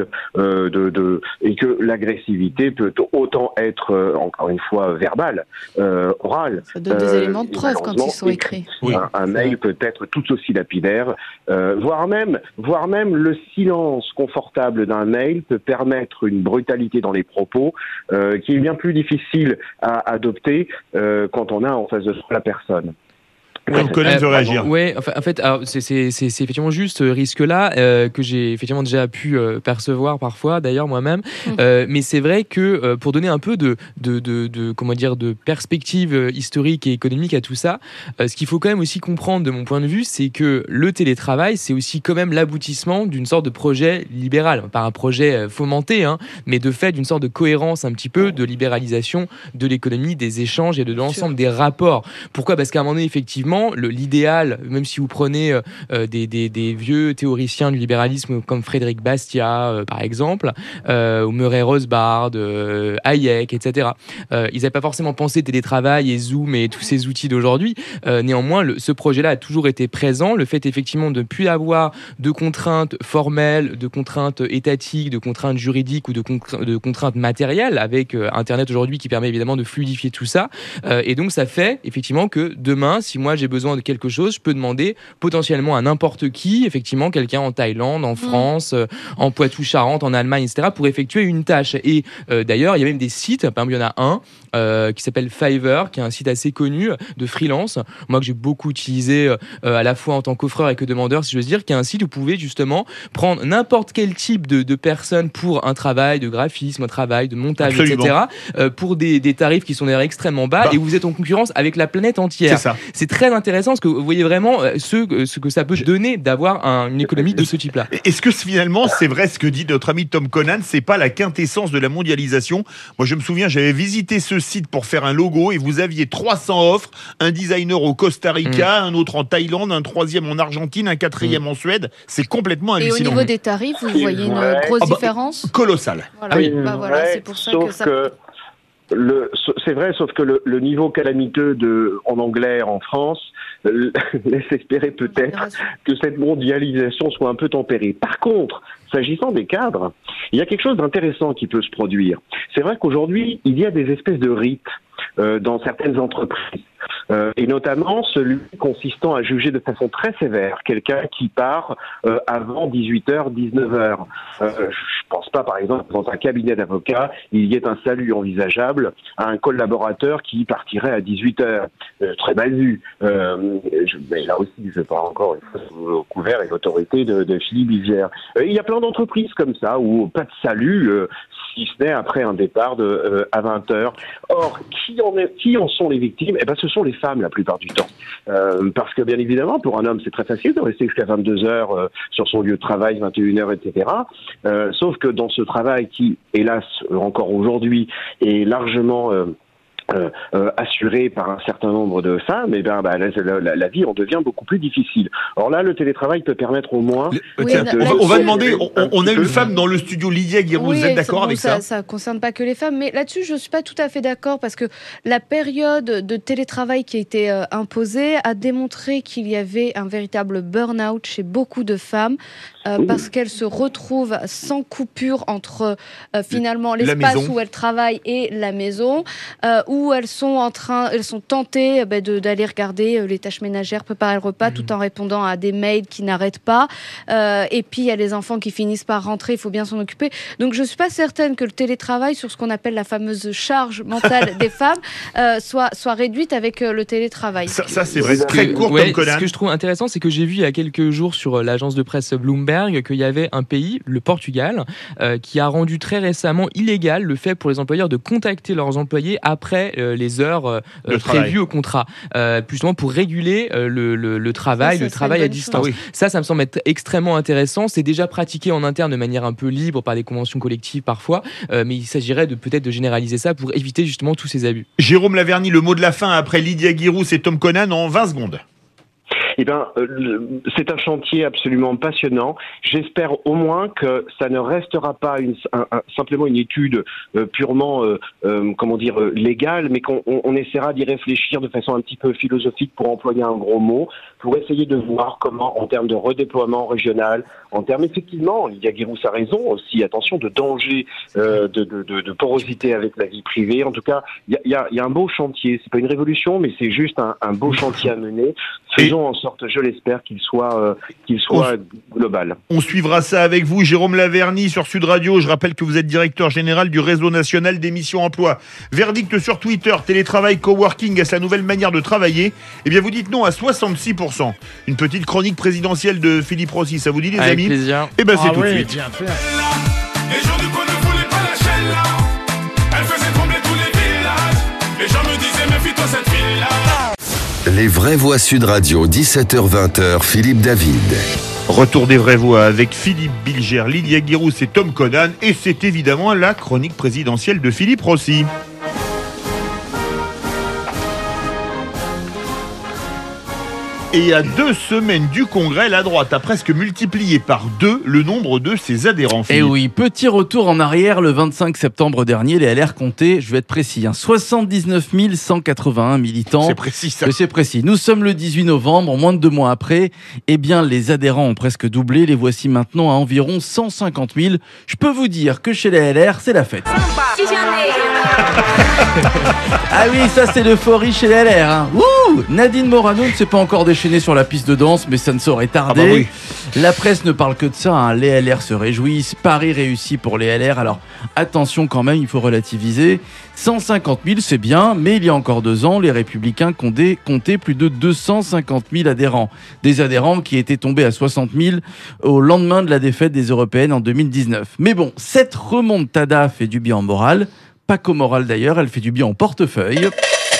et que l'agressivité peut autant être, encore une fois, verbale, orale. Ça donne des éléments de preuve quand ils sont écrits. Oui, un mail peut être tout aussi lapidaire, voire même le silence confortable d'un mail peut permettre une brutalité dans les propos qui est bien plus difficile à adopter quand on a en face de soi la personne. Colin veut réagir. Ouais, en fait, alors, c'est effectivement juste ce risque-là que j'ai effectivement déjà pu percevoir parfois, d'ailleurs moi-même. Mais c'est vrai que pour donner un peu de perspective historique et économique à tout ça, ce qu'il faut quand même aussi comprendre de mon point de vue, c'est que le télétravail, c'est aussi quand même l'aboutissement d'une sorte de projet libéral, pas un projet fomenté, mais de fait d'une sorte de cohérence un petit peu de libéralisation de l'économie, des échanges et de l'ensemble des rapports. Pourquoi ? Parce qu'à un moment donné, effectivement, l'idéal, même si vous prenez des vieux théoriciens du libéralisme comme Frédéric Bastiat, par exemple, ou Murray Rothbard, Hayek, etc., ils n'avaient pas forcément pensé télétravail et Zoom et tous ces outils d'aujourd'hui. Néanmoins, ce projet-là a toujours été présent. Le fait, effectivement, de ne plus avoir de contraintes formelles, de contraintes étatiques, de contraintes juridiques ou de contraintes matérielles, avec Internet aujourd'hui qui permet évidemment de fluidifier tout ça. Et donc, ça fait, effectivement, que demain, si moi j'ai besoin de quelque chose, je peux demander potentiellement à n'importe qui, effectivement quelqu'un en Thaïlande, en France, en Poitou-Charentes, en Allemagne, etc., pour effectuer une tâche. Et d'ailleurs, il y a même des sites, par exemple, il y en a un qui s'appelle Fiverr, qui est un site assez connu de freelance, moi que j'ai beaucoup utilisé à la fois en tant qu'offreur et que demandeur, si je veux dire, qui est un site où vous pouvez justement prendre n'importe quel type de personne pour un travail de graphisme, un travail de montage, etc., pour des tarifs qui sont d'ailleurs extrêmement bas, et vous êtes en concurrence avec la planète entière. C'est ça. C'est très intéressant parce que vous voyez vraiment ce que ça peut donner d'avoir une économie de ce type-là. Est-ce que finalement, c'est vrai ce que dit notre ami Tom Conan, c'est pas la quintessence de la mondialisation? Moi, je me souviens, j'avais visité ce site pour faire un logo et vous aviez 300 offres, un designer au Costa Rica, un autre en Thaïlande, un troisième en Argentine, un quatrième en Suède. C'est hallucinant. Et au niveau des tarifs, vous voyez une grosse différence? Colossale. Voilà. Voilà, c'est pour ça que ça... C'est vrai, sauf que le niveau calamiteux en anglais en France laisse espérer peut-être que cette mondialisation soit un peu tempérée. Par contre, s'agissant des cadres, il y a quelque chose d'intéressant qui peut se produire. C'est vrai qu'aujourd'hui, il y a des espèces de rites dans certaines entreprises. Et notamment celui consistant à juger de façon très sévère quelqu'un qui part avant 18h, 19h. Je pense pas, par exemple, dans un cabinet d'avocats, il y ait un salut envisageable à un collaborateur qui partirait à 18h. Très mal vu. Mais là aussi, je parle encore une fois sous le couvert et l'autorité de Philippe Bilger. Il y a plein d'entreprises comme ça où pas de salut, si ce n'est après un départ à 20h. Or, qui en sont les victimes? Eh ben, ce sont les femmes la plupart du temps. Parce que bien évidemment, pour un homme, c'est très facile de rester jusqu'à 22h sur son lieu de travail, 21h, etc. Sauf que dans ce travail qui, hélas, encore aujourd'hui, est largement assuré par un certain nombre de femmes, et ben la vie en devient beaucoup plus difficile. Or là, le télétravail peut permettre au moins... On va demander, on a une femme dans le studio, Lydia Guirou, vous êtes d'accord avec ça? Ça ne concerne pas que les femmes, mais là-dessus, je ne suis pas tout à fait d'accord, parce que la période de télétravail qui a été imposée a démontré qu'il y avait un véritable burn-out chez beaucoup de femmes, parce qu'elles se retrouvent sans coupure entre finalement l'espace où elles travaillent et la maison, où elles sont tentées d'aller regarder les tâches ménagères, préparer le repas, tout en répondant à des mails qui n'arrêtent pas. Et puis, il y a les enfants qui finissent par rentrer, il faut bien s'en occuper. Donc, je ne suis pas certaine que le télétravail, sur ce qu'on appelle la fameuse charge mentale des femmes, soit réduite avec le télétravail. Ça c'est vrai, très court comme Conan. Ce que je trouve intéressant, c'est que j'ai vu il y a quelques jours sur l'agence de presse Bloomberg qu'il y avait un pays, le Portugal, qui a rendu très récemment illégal le fait pour les employeurs de contacter leurs employés après les heures prévues au contrat, justement pour réguler le travail à distance. Ça me semble être extrêmement intéressant. C'est déjà pratiqué en interne de manière un peu libre par des conventions collectives parfois, mais il s'agirait peut-être de généraliser ça pour éviter justement tous ces abus. Jérôme Laverny, le mot de la fin après Lydia Guirou et Tom Conan en 20 secondes. Eh bien, c'est un chantier absolument passionnant. J'espère au moins que ça ne restera pas simplement une étude purement, légale, mais qu'on essaiera d'y réfléchir de façon un petit peu philosophique, pour employer un gros mot, pour essayer de voir comment, en termes de redéploiement régional, en termes effectivement, Lydia Guirou a raison aussi, attention, de danger, de porosité avec la vie privée. En tout cas, il y a un beau chantier. C'est pas une révolution, mais c'est juste un beau chantier à mener. Faisons en sorte, je l'espère, qu'il soit global. On suivra ça avec vous, Jérôme Laverny, sur Sud Radio. Je rappelle que vous êtes directeur général du réseau national des missions emploi. Verdict sur Twitter, télétravail, coworking, est-ce la nouvelle manière de travailler? Eh bien, vous dites non à 66%. Une petite chronique présidentielle de Philippe Rossi, ça vous dit, les amis? Avec plaisir. Eh bien, c'est tout de suite. Les gens du coin ne voulaient pas la chaîne là. Elle faisait trembler tous les villages. Les gens me disaient, méfie-toi cette fille-là. Les vraies voix Sud Radio, 17h-20h, Philippe David. Retour des vraies voix avec Philippe Bilger, Lydia Guirou et Tom Conan. Et c'est évidemment la chronique présidentielle de Philippe Rossi. Et à 2 semaines du Congrès, la droite a presque multiplié par 2 le nombre de ses adhérents. Et oui, petit retour en arrière, le 25 septembre dernier, les LR comptaient, je vais être précis, 79 181 militants. C'est précis ça. C'est précis. Nous sommes le 18 novembre, moins de 2 mois après. Eh bien, les adhérents ont presque doublé. Les voici maintenant à environ 150 000. Je peux vous dire que chez les LR, c'est la fête. Ah oui, ça c'est l'euphorie chez les LR. Hein. Ouh, Nadine Morano ne s'est pas encore déchaînée sur la piste de danse, mais ça ne saurait tarder. Ah bah oui. La presse ne parle que de ça, hein. Les LR se réjouissent, Paris réussit pour les LR. Alors attention quand même, il faut relativiser. 150 000 c'est bien, mais il y a encore 2 ans, les Républicains comptaient plus de 250 000 adhérents. Des adhérents qui étaient tombés à 60 000 au lendemain de la défaite des Européennes en 2019. Mais bon, cette remontada fait du bien au moral. Pas qu'au moral d'ailleurs, elle fait du bien au portefeuille.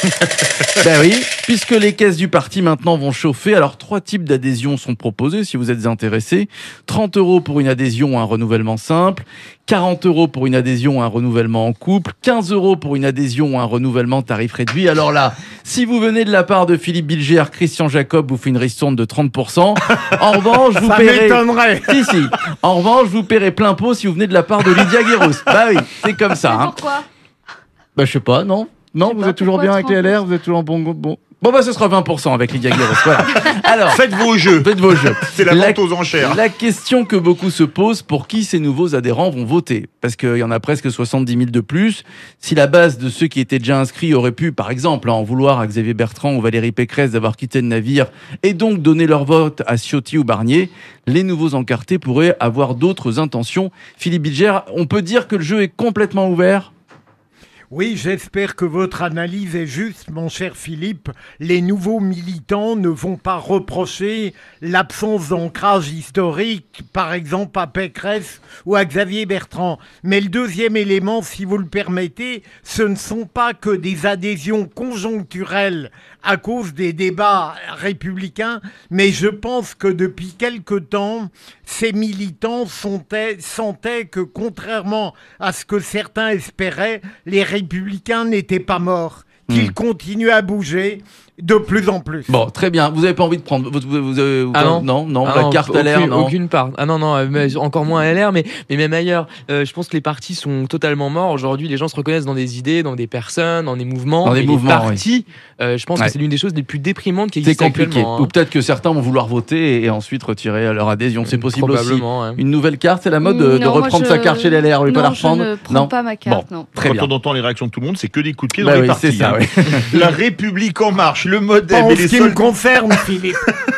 Ben oui, puisque les caisses du parti maintenant vont chauffer. Alors 3 types d'adhésions sont proposés si vous êtes intéressé. 30 € pour une adhésion ou un renouvellement simple, 40 € pour une adhésion ou un renouvellement en couple, 15 € pour une adhésion ou un renouvellement tarif réduit. Alors là, si vous venez de la part de Philippe Bilger, Christian Jacob vous fait une ristourne de 30%. En revanche, vous paierez... Ça m'étonnerait. Si. En revanche, vous paierez plein pot si vous venez de la part de Lydia Guérousse. Bah oui, c'est comme ça. Hein. Pourquoi? Bah je sais pas, non. Non, vous êtes toujours bien avec les LR, vous êtes toujours bon. Bon bah ce sera 20% avec Lydia Guérousse, voilà. Alors, Faites vos jeux. C'est la vente aux enchères. La question que beaucoup se posent, pour qui ces nouveaux adhérents vont voter? Parce qu'il y en a presque 70 000 de plus. Si la base de ceux qui étaient déjà inscrits aurait pu, par exemple, en vouloir à Xavier Bertrand ou Valérie Pécresse d'avoir quitté le navire et donc donner leur vote à Ciotti ou Barnier, les nouveaux encartés pourraient avoir d'autres intentions. Philippe Bilger, on peut dire que le jeu est complètement ouvert? Oui, j'espère que votre analyse est juste, mon cher Philippe. Les nouveaux militants ne vont pas reprocher l'absence d'ancrage historique, par exemple à Pécresse ou à Xavier Bertrand. Mais le deuxième élément, si vous le permettez, ce ne sont pas que des adhésions conjoncturelles à cause des débats républicains, mais je pense que depuis quelque temps, ces militants sentaient que, contrairement à ce que certains espéraient, les républicains n'étaient pas morts, qu'ils continuaient à bouger de plus en plus. Bon, très bien. Vous avez pas envie de prendre... la carte LR, non. Aucune part. Ah non, mais encore moins LR, mais même ailleurs. Je pense que les partis sont totalement morts. Aujourd'hui, les gens se reconnaissent dans des idées, dans des personnes, dans des mouvements. Dans des mouvements, les partis, je pense que c'est l'une des choses les plus déprimantes qui c'est existent compliqué. actuellement. Ou peut-être que certains vont vouloir voter et ensuite retirer leur adhésion. C'est possible aussi. Probablement, ouais. Une nouvelle carte, c'est la mode de reprendre sa carte chez les LR. Vous voulez pas la reprendre? Je ne prends pas ma carte, non. Très bien. Quand on entend les réactions de tout le monde, c'est que des coups de pied dans les partis. C'est ça, hein. oui. La République en marche, le MoDem En et ce les qui me concerne, Philippe,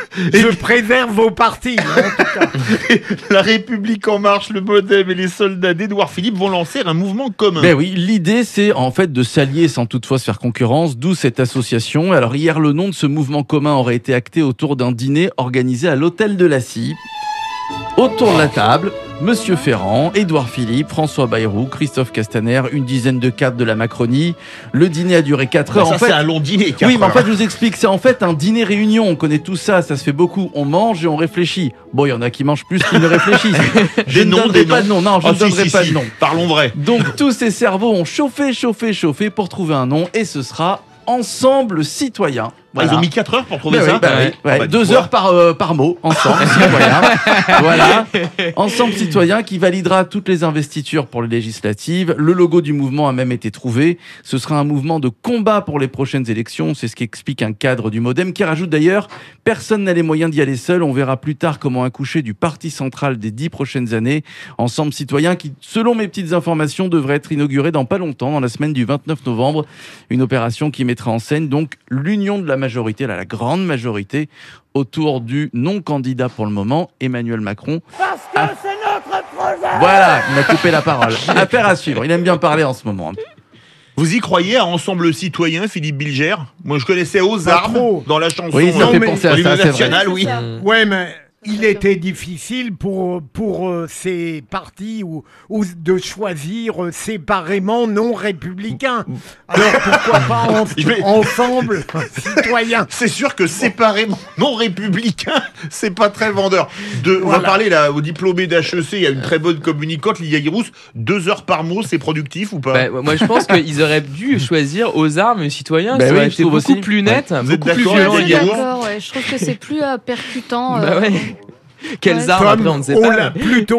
je préserve vos partis, en tout cas. La République en marche, le MoDem et les soldats d'Édouard Philippe vont lancer un mouvement commun. Ben oui, l'idée c'est en fait de s'allier sans toutefois se faire concurrence, d'où cette association. Alors hier, le nom de ce mouvement commun aurait été acté autour d'un dîner organisé à l'hôtel de la Scie. Autour de la table, Monsieur Ferrand, Édouard Philippe, François Bayrou, Christophe Castaner, une dizaine de cadres de la Macronie. Le dîner a duré 4 heures. Ça, c'est un long dîner, 4 Oui, mais en heures. fait, je vous explique, c'est en fait un dîner réunion. On connaît tout ça, ça se fait beaucoup. On mange et on réfléchit. Bon, il y en a qui mangent plus qu'ils ne réfléchissent. Je ne donnerai pas de nom. Non, je ne donnerai pas de nom. Parlons vrai. Donc, tous ces cerveaux ont chauffé pour trouver un nom et ce sera Ensemble Citoyen. Voilà. Ils ont mis 4 heures pour trouver ça. Oui. 2 heures par mot, Ensemble Citoyen. Voilà. Ensemble Citoyen qui validera toutes les investitures pour les législatives. Le logo du mouvement a même été trouvé. Ce sera un mouvement de combat pour les prochaines élections. C'est ce qu'explique un cadre du MoDem qui rajoute d'ailleurs: personne n'a les moyens d'y aller seul. On verra plus tard comment accoucher du parti central des 10 prochaines années. Ensemble Citoyen qui, selon mes petites informations, devrait être inauguré dans pas longtemps, dans la semaine du 29 novembre. Une opération qui mettra en scène donc l'union de la majorité, la grande majorité, autour du non-candidat pour le moment, Emmanuel Macron. Parce que c'est notre projet. Voilà, il m'a coupé la parole. Affaire à suivre, il aime bien parler en ce moment. Vous y croyez à Ensemble Citoyen, Philippe Bilger? Moi, je connaissais Aux Armes dans la chanson. Oui, ça fait penser à ça, c'est national, vrai. oui. Ouais, mais il était difficile pour ces partis ou de choisir séparément non républicains. Alors pourquoi pas ensemble citoyens? C'est sûr que séparément non républicain, c'est pas très vendeur. On va parler là aux diplômés d'HEC, il y a une très bonne communicante, Lydia Guérousse. 2 heures par mot, c'est productif ou pas? Moi, je pense qu'ils auraient dû choisir Aux Armes Citoyens. Ça aurait été beaucoup plus net, beaucoup plus violent. D'accord, ouais. Je trouve que c'est plus percutant. Quelles armes après, on ne sait pas.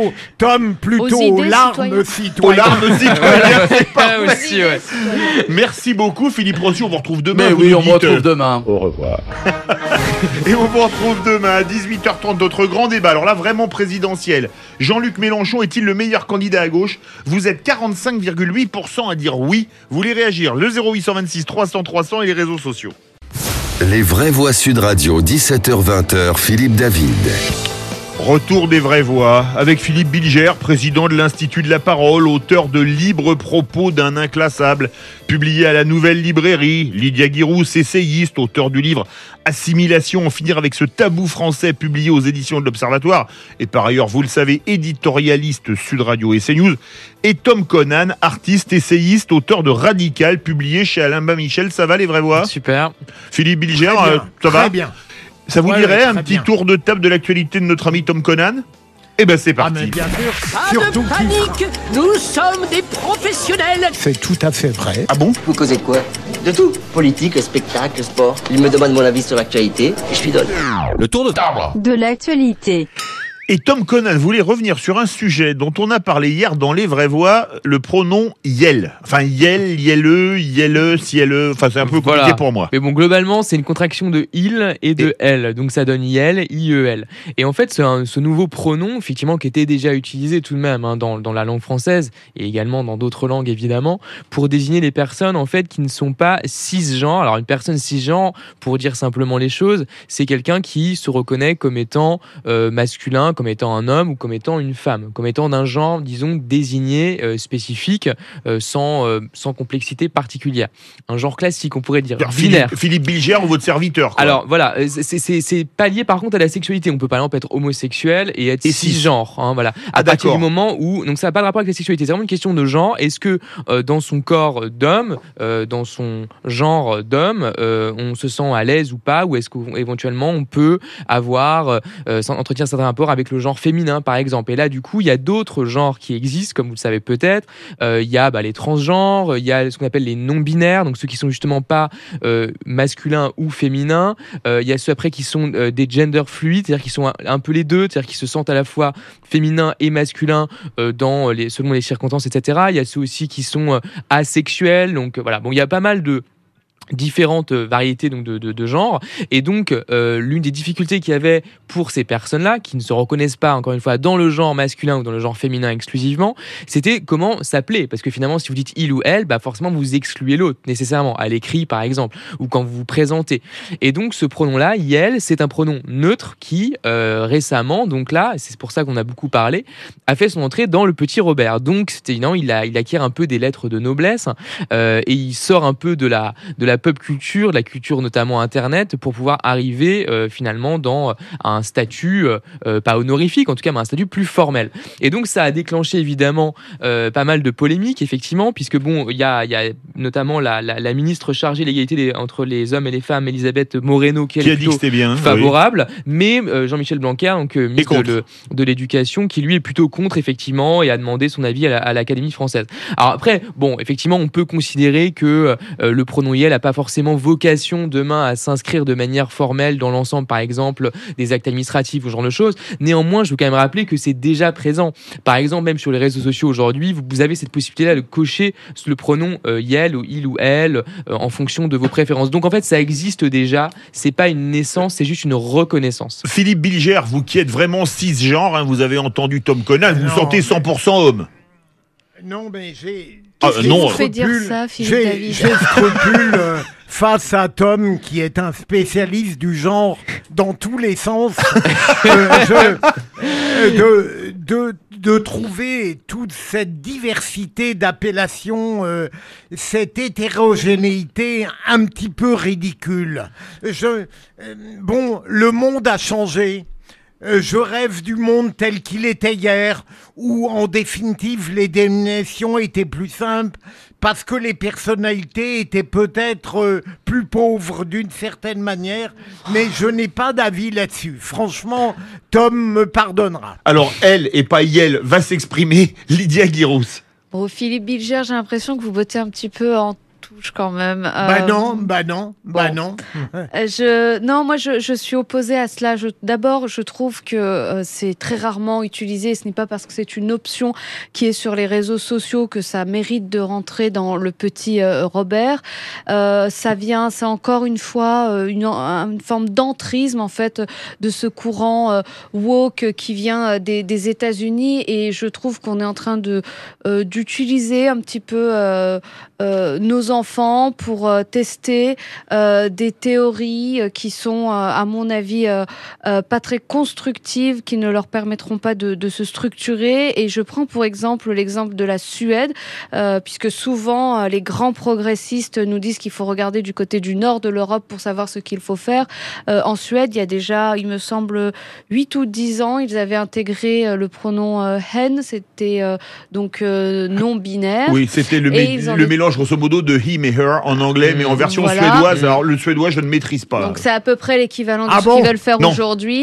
Plutôt aux larmes citoyennes. Aux larmes citoyennes, c'est pas aussi, ouais. Merci beaucoup, Philippe Rossi. On vous retrouve demain. Mais oui, on vous retrouve demain. Au revoir. Et on vous retrouve demain à 18h30, notre grand débat. Alors là, vraiment présidentiel. Jean-Luc Mélenchon est-il le meilleur candidat à gauche? Vous êtes 45,8% à dire oui. Vous voulez réagir? Le 0826 300 300 et les réseaux sociaux. Les vraies voix Sud Radio, 17h-20h, Philippe David. Retour des vraies voix avec Philippe Bilger, président de l'Institut de la Parole, auteur de Libre propos d'un inclassable, publié à la Nouvelle Librairie. Lydia Guirousse, essayiste, auteur du livre Assimilation, en finir avec ce tabou français, publié aux éditions de l'Observatoire. Et par ailleurs, vous le savez, éditorialiste Sud Radio et CNews. Et Tom Conan, artiste, essayiste, auteur de Radical, publié chez Alain Bas-Michel. Ça va les vraies voix ? Super. Philippe Bilger, ça va ? Très bien. Ça vous dirait un petit bien. tour de table de l'actualité de notre ami Tom Conan ? Eh ben c'est parti. Ah, mais bien sûr. Pas Surtout de panique, nous sommes des professionnels. C'est tout à fait vrai. Ah bon ? Vous causez de quoi ? De tout. Politique, le spectacle, le sport. Il me demande mon avis sur l'actualité et je lui donne. Le tour de table. De l'actualité. Et Tom Conan voulait revenir sur un sujet dont on a parlé hier dans Les Vraies Voix, le pronom yel. Enfin, yel, yelle, yelle, cielle. Enfin, c'est un peu compliqué pour moi. Mais bon, globalement, c'est une contraction de il et de elle. Donc, ça donne yel, iel. Et en fait, ce nouveau pronom, effectivement, qui était déjà utilisé tout de même dans la langue française et également dans d'autres langues, évidemment, pour désigner les personnes, en fait, qui ne sont pas cisgenres. Alors, une personne cisgenre, pour dire simplement les choses, c'est quelqu'un qui se reconnaît comme étant masculin, comme étant un homme ou comme étant une femme, comme étant d'un genre, disons, désigné, spécifique, sans complexité particulière. Un genre classique, on pourrait dire, binaire. Philippe Bilger ou votre serviteur, quoi. Alors, voilà, c'est pas lié, par contre, à la sexualité. On peut, par exemple, être homosexuel et être cisgenre, hein, voilà. À partir du moment où... Donc, ça n'a pas de rapport avec la sexualité. C'est vraiment une question de genre. Est-ce que, dans son corps d'homme, dans son genre d'homme, on se sent à l'aise ou pas, ou est-ce qu'éventuellement, on peut avoir, entretenir certains rapports avec le genre féminin, par exemple. Et là, du coup, il y a d'autres genres qui existent, comme vous le savez peut-être. Il y a les transgenres, il y a ce qu'on appelle les non-binaires, donc ceux qui sont justement pas masculins ou féminins. Il y a ceux après qui sont des gender fluides, c'est-à-dire qui sont un peu les deux, c'est-à-dire qui se sentent à la fois féminins et masculins selon les circonstances, etc. Il y a ceux aussi qui sont asexuels. Donc voilà, bon, il y a pas mal de différentes variétés donc de genres, et donc l'une des difficultés qu'il y avait pour ces personnes-là qui ne se reconnaissent pas, encore une fois, dans le genre masculin ou dans le genre féminin exclusivement, c'était comment s'appeler, parce que finalement si vous dites il ou elle, forcément vous excluez l'autre nécessairement, à l'écrit par exemple, ou quand vous vous présentez. Et donc ce pronom-là, yel, c'est un pronom neutre qui récemment, donc là, c'est pour ça qu'on a beaucoup parlé, a fait son entrée dans le Petit Robert. Donc il acquiert un peu des lettres de noblesse, et il sort un peu de la pop culture, la culture notamment internet, pour pouvoir arriver finalement dans un statut pas honorifique en tout cas, mais un statut plus formel. Et donc ça a déclenché évidemment pas mal de polémiques, effectivement, puisque bon, il y a notamment la ministre chargée de l'égalité entre les hommes et les femmes, Elisabeth Moreno, qui est plutôt favorable, oui. Mais Jean-Michel Blanquer, donc ministre de l'éducation, qui lui est plutôt contre, effectivement, et a demandé son avis à l'Académie française. Alors après, bon, effectivement, on peut considérer que le pronom yel n'a pas forcément vocation demain à s'inscrire de manière formelle dans l'ensemble, par exemple, des actes administratifs ou ce genre de choses. Néanmoins, je veux quand même rappeler que c'est déjà présent. Par exemple, même sur les réseaux sociaux aujourd'hui, vous avez cette possibilité-là de cocher le pronom yel ou il ou elle en fonction de vos préférences. Donc en fait, ça existe déjà. C'est pas une naissance, c'est juste une reconnaissance. Philippe Bilger, vous qui êtes vraiment cisgenre, hein, vous avez entendu Tom Conan, vous sentez 100% homme. Non, mais j'ai... non, fait dire ça, Philippe David. J'ai scrupule face à Tom, qui est un spécialiste du genre dans tous les sens, de trouver toute cette diversité d'appellations, cette hétérogénéité un petit peu ridicule. Bon, le monde a changé. Je rêve du monde tel qu'il était hier, où en définitive les dénominations étaient plus simples, parce que les personnalités étaient peut-être plus pauvres d'une certaine manière, mais je n'ai pas d'avis là-dessus. Franchement, Tom me pardonnera. Alors elle, et pas yel, va s'exprimer, Lydia Guirousse. Bon, Philippe Bilger, j'ai l'impression que vous votez un petit peu en touche quand même. Non. Moi, je suis opposée à cela. D'abord, je trouve que c'est très rarement utilisé. Ce n'est pas parce que c'est une option qui est sur les réseaux sociaux que ça mérite de rentrer dans le Petit Robert. C'est encore une fois une forme d'entrisme en fait de ce courant woke qui vient des États-Unis, et je trouve qu'on est en train d'utiliser un petit peu nos enfants pour tester des théories qui sont, à mon avis, pas très constructives, qui ne leur permettront pas de se structurer. Et je prends pour exemple l'exemple de la Suède, puisque souvent les grands progressistes nous disent qu'il faut regarder du côté du nord de l'Europe pour savoir ce qu'il faut faire. En Suède, il y a déjà, il me semble, 8 ou 10 ans, ils avaient intégré le pronom hen, c'était donc non-binaire. Oui, c'était le mélange grosso modo de him et her en anglais, mais en version suédoise. Alors le suédois, je ne maîtrise pas. Donc c'est à peu près l'équivalent de ce qu'ils veulent faire aujourd'hui.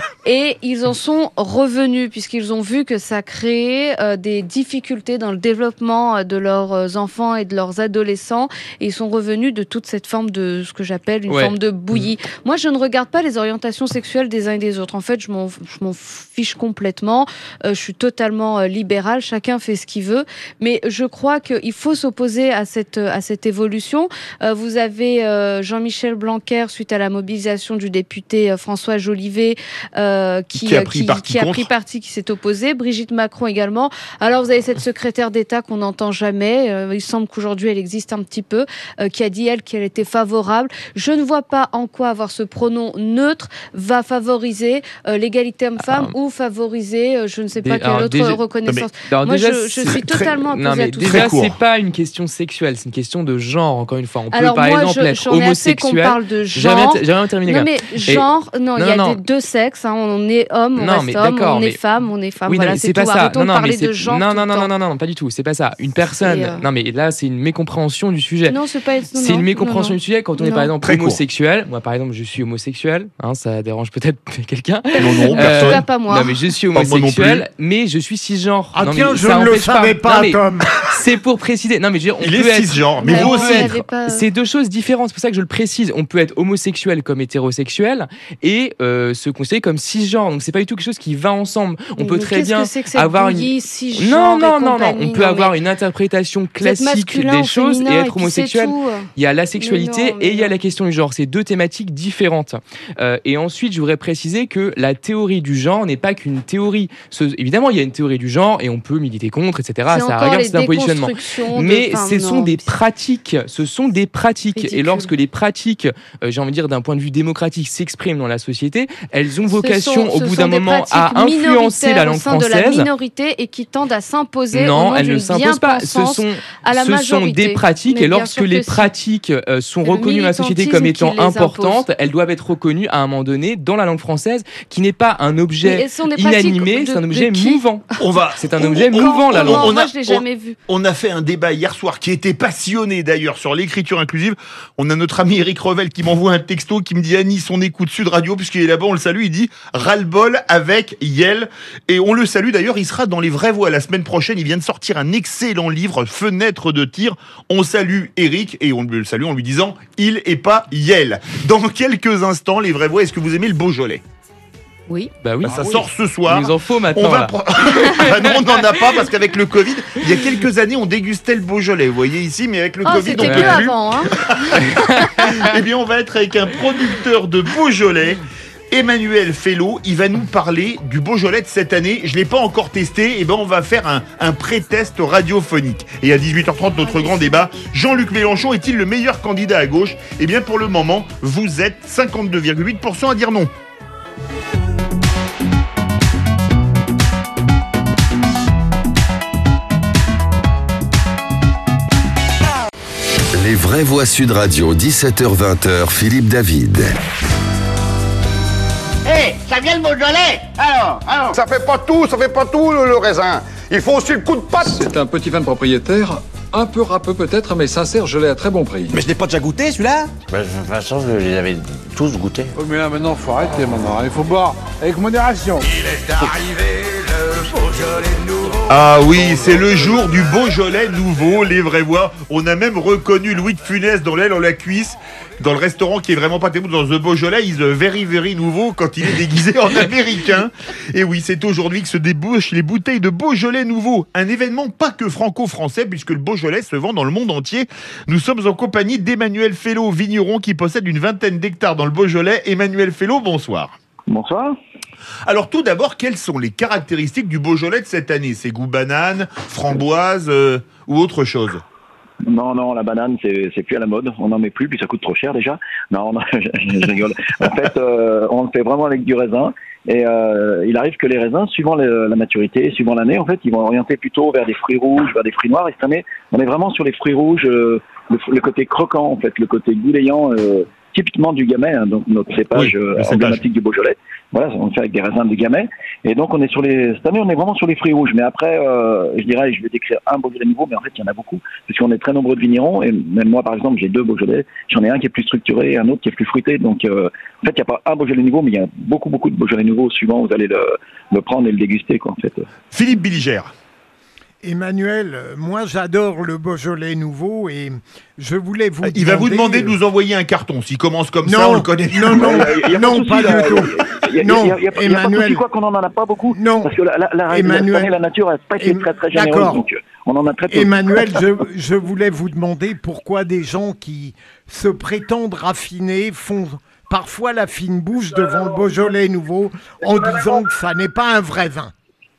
Et ils en sont revenus, puisqu'ils ont vu que ça créait des difficultés dans le développement de leurs enfants et de leurs adolescents. Et ils sont revenus de toute cette forme de ce que j'appelle une forme de bouillie. Moi, je ne regarde pas les orientations sexuelles des uns et des autres. En fait, je m'en fiche complètement. Je suis totalement libérale. Chacun fait ce qu'il veut. Mais je crois qu'il faut s'opposer à cette évolution. Vous avez Jean-Michel Blanquer, suite à la mobilisation du député François Jolivet, qui a pris parti, qui s'est opposé. Brigitte Macron également. Alors, vous avez cette secrétaire d'État qu'on n'entend jamais. Il semble qu'aujourd'hui, elle existe un petit peu, qui a dit, elle, qu'elle était favorable. Je ne vois pas en quoi avoir ce pronom neutre va favoriser l'égalité homme-femme ou favoriser, je ne sais pas quelle autre reconnaissance. Moi, je suis totalement opposée à tout ça. Déjà, c'est pas une question sexuelle, c'est une question de genre, encore une fois. On peut, alors, par exemple, être homosexuel. Qu'on parle de genre. J'aimerais terminer. Non, mais genre, il y a deux sexes. On est homme, on reste homme, on est femme, on est femme. Oui, voilà, c'est pas ça. Arrêtons de parler de genre. Non, pas du tout. C'est pas ça. Une personne. Non, mais là, c'est une mécompréhension du sujet. Non, c'est pas. C'est une mécompréhension du sujet quand on est, par exemple, homosexuel. Moi, par exemple, je suis homosexuel. Ça dérange peut-être quelqu'un. Non, personne. Pas moi. Non, mais je suis homosexuel, mais je suis cisgenre. Ah tiens, je ne le savais pas, Tom. C'est pour préciser. Non, mais je veux dire, il est cisgenre, mais vous aussi. C'est deux choses différentes. C'est pour ça que je le précise. On peut être homosexuel comme hétérosexuel et se considérer comme cisgenre. Donc c'est pas du tout quelque chose qui va ensemble. On peut très bien avoir une. Non. On peut avoir une interprétation classique des choses et être homosexuel. Il y a la sexualité et il y a la question du genre. C'est deux thématiques différentes. Et ensuite, je voudrais préciser que la théorie du genre n'est pas qu'une théorie. Évidemment, il y a une théorie du genre et on peut militer contre, etc. Ça regarde, c'est un positionnement. Mais ce sont des pratiques. Ce sont des pratiques. Ridicule. Et lorsque les pratiques, j'ai envie de dire d'un point de vue démocratique, s'expriment dans la société, elles ont vocation au bout d'un moment à influencer la langue française. De la minorité et qui tendent à s'imposer. Non, elles ne s'imposent pas. Ce sont des pratiques. Et lorsque les pratiques sont reconnues dans la société comme étant importantes, elles doivent être reconnues à un moment donné dans la langue française, qui n'est pas un objet inanimé, c'est un objet mouvant. C'est un objet mouvant, la langue. Moi, je l'ai jamais vu. On a fait un débat hier soir qui était passionné d'ailleurs sur l'écriture inclusive. On a notre ami Eric Revel qui m'envoie un texto qui me dit Anis, on écoute Sud Radio puisqu'il est là-bas, on le salue. Il dit ras-le-bol avec Yel. Et on le salue d'ailleurs, il sera dans Les Vraies Voix la semaine prochaine. Il vient de sortir un excellent livre, Fenêtre de tir. On salue Eric et on le salue en lui disant il et pas Yel. Dans quelques instants, Les Vraies Voix, est-ce que vous aimez le Beaujolais ? Oui. Bah oui. Ça sort ce soir. Il nous en faut maintenant. Non, on n'en a pas parce qu'avec le Covid, il y a quelques années, on dégustait le Beaujolais. Vous voyez ici, mais avec le Covid, on peut plus. Avant, hein. Eh bien, on va être avec un producteur de Beaujolais. Emmanuel Fellow, il va nous parler du Beaujolais de cette année. Je ne l'ai pas encore testé, et ben on va faire un pré-test radiophonique. Et à 18h30, notre grand débat, Jean-Luc Mélenchon est-il le meilleur candidat à gauche ? Eh bien pour le moment, vous êtes 52,8% à dire non. Les Vraies Voix Sud Radio, 17h-20h, Philippe David. Hé, ça vient le Beaujolais ? Alors. Ça fait pas tout le raisin. Il faut aussi le coup de patte. C'est un petit vin de propriétaire, un peu râpeux peut-être, mais sincère, je l'ai à très bon prix. Mais je l'ai pas déjà goûté celui-là ? De toute façon, je les avais tous goûtés. Oh mais là maintenant, faut arrêter maintenant. Il faut boire avec modération. Il est arrivé le Beaujolais nouveau. Ah oui, c'est le jour du Beaujolais nouveau, Les Vraies Voix. On a même reconnu Louis de Funès dans l'aile en la cuisse, dans le restaurant qui est vraiment pas terrible, dans The Beaujolais, il est very very nouveau quand il est déguisé en américain. Et oui, c'est aujourd'hui que se débouchent les bouteilles de Beaujolais nouveau. Un événement pas que franco-français, puisque le Beaujolais se vend dans le monde entier. Nous sommes en compagnie d'Emmanuel Fellow, vigneron qui possède une vingtaine d'hectares dans le Beaujolais. Emmanuel Fellow, bonsoir. Bonsoir. Alors tout d'abord, quelles sont les caractéristiques du Beaujolais de cette année ? C'est goût banane, framboise ou autre chose ? Non, la banane, c'est plus à la mode. On n'en met plus, puis ça coûte trop cher déjà. Non, je rigole. En fait, on le fait vraiment avec du raisin. Et il arrive que les raisins, suivant la maturité, suivant l'année, en fait, ils vont orienter plutôt vers des fruits rouges, vers des fruits noirs. Et cette année, on est vraiment sur les fruits rouges, le côté croquant, en fait, le côté goulayant, typiquement du Gamay, hein, donc notre cépage emblématique du Beaujolais. Voilà, on le fait avec des raisins du Gamay. Et donc, cette année, on est vraiment sur les fruits rouges. Mais après, je vais décrire un Beaujolais nouveau, mais en fait, il y en a beaucoup. Parce qu'on est très nombreux de vignerons. Et même moi, par exemple, j'ai 2 Beaujolais. J'en ai un qui est plus structuré et un autre qui est plus fruité. Donc, en fait, il n'y a pas un Beaujolais nouveau, mais il y a beaucoup de Beaujolais nouveaux. Suivant, vous allez le prendre et le déguster, quoi, en fait. Philippe Billiger. Emmanuel, moi j'adore le Beaujolais nouveau et je voulais vous Il va vous demander de nous envoyer un carton. S'il commence comme ça, on le connaît. Non, pas du tout. Non, Emmanuel. Quoi qu'on n'en a pas beaucoup. Non, parce que la nature n'a pas été très généreuse. D'accord. Donc on en a très peu. Emmanuel, je voulais vous demander pourquoi des gens qui se prétendent raffinés font parfois la fine bouche devant le Beaujolais nouveau en disant que ça n'est pas un vrai vin.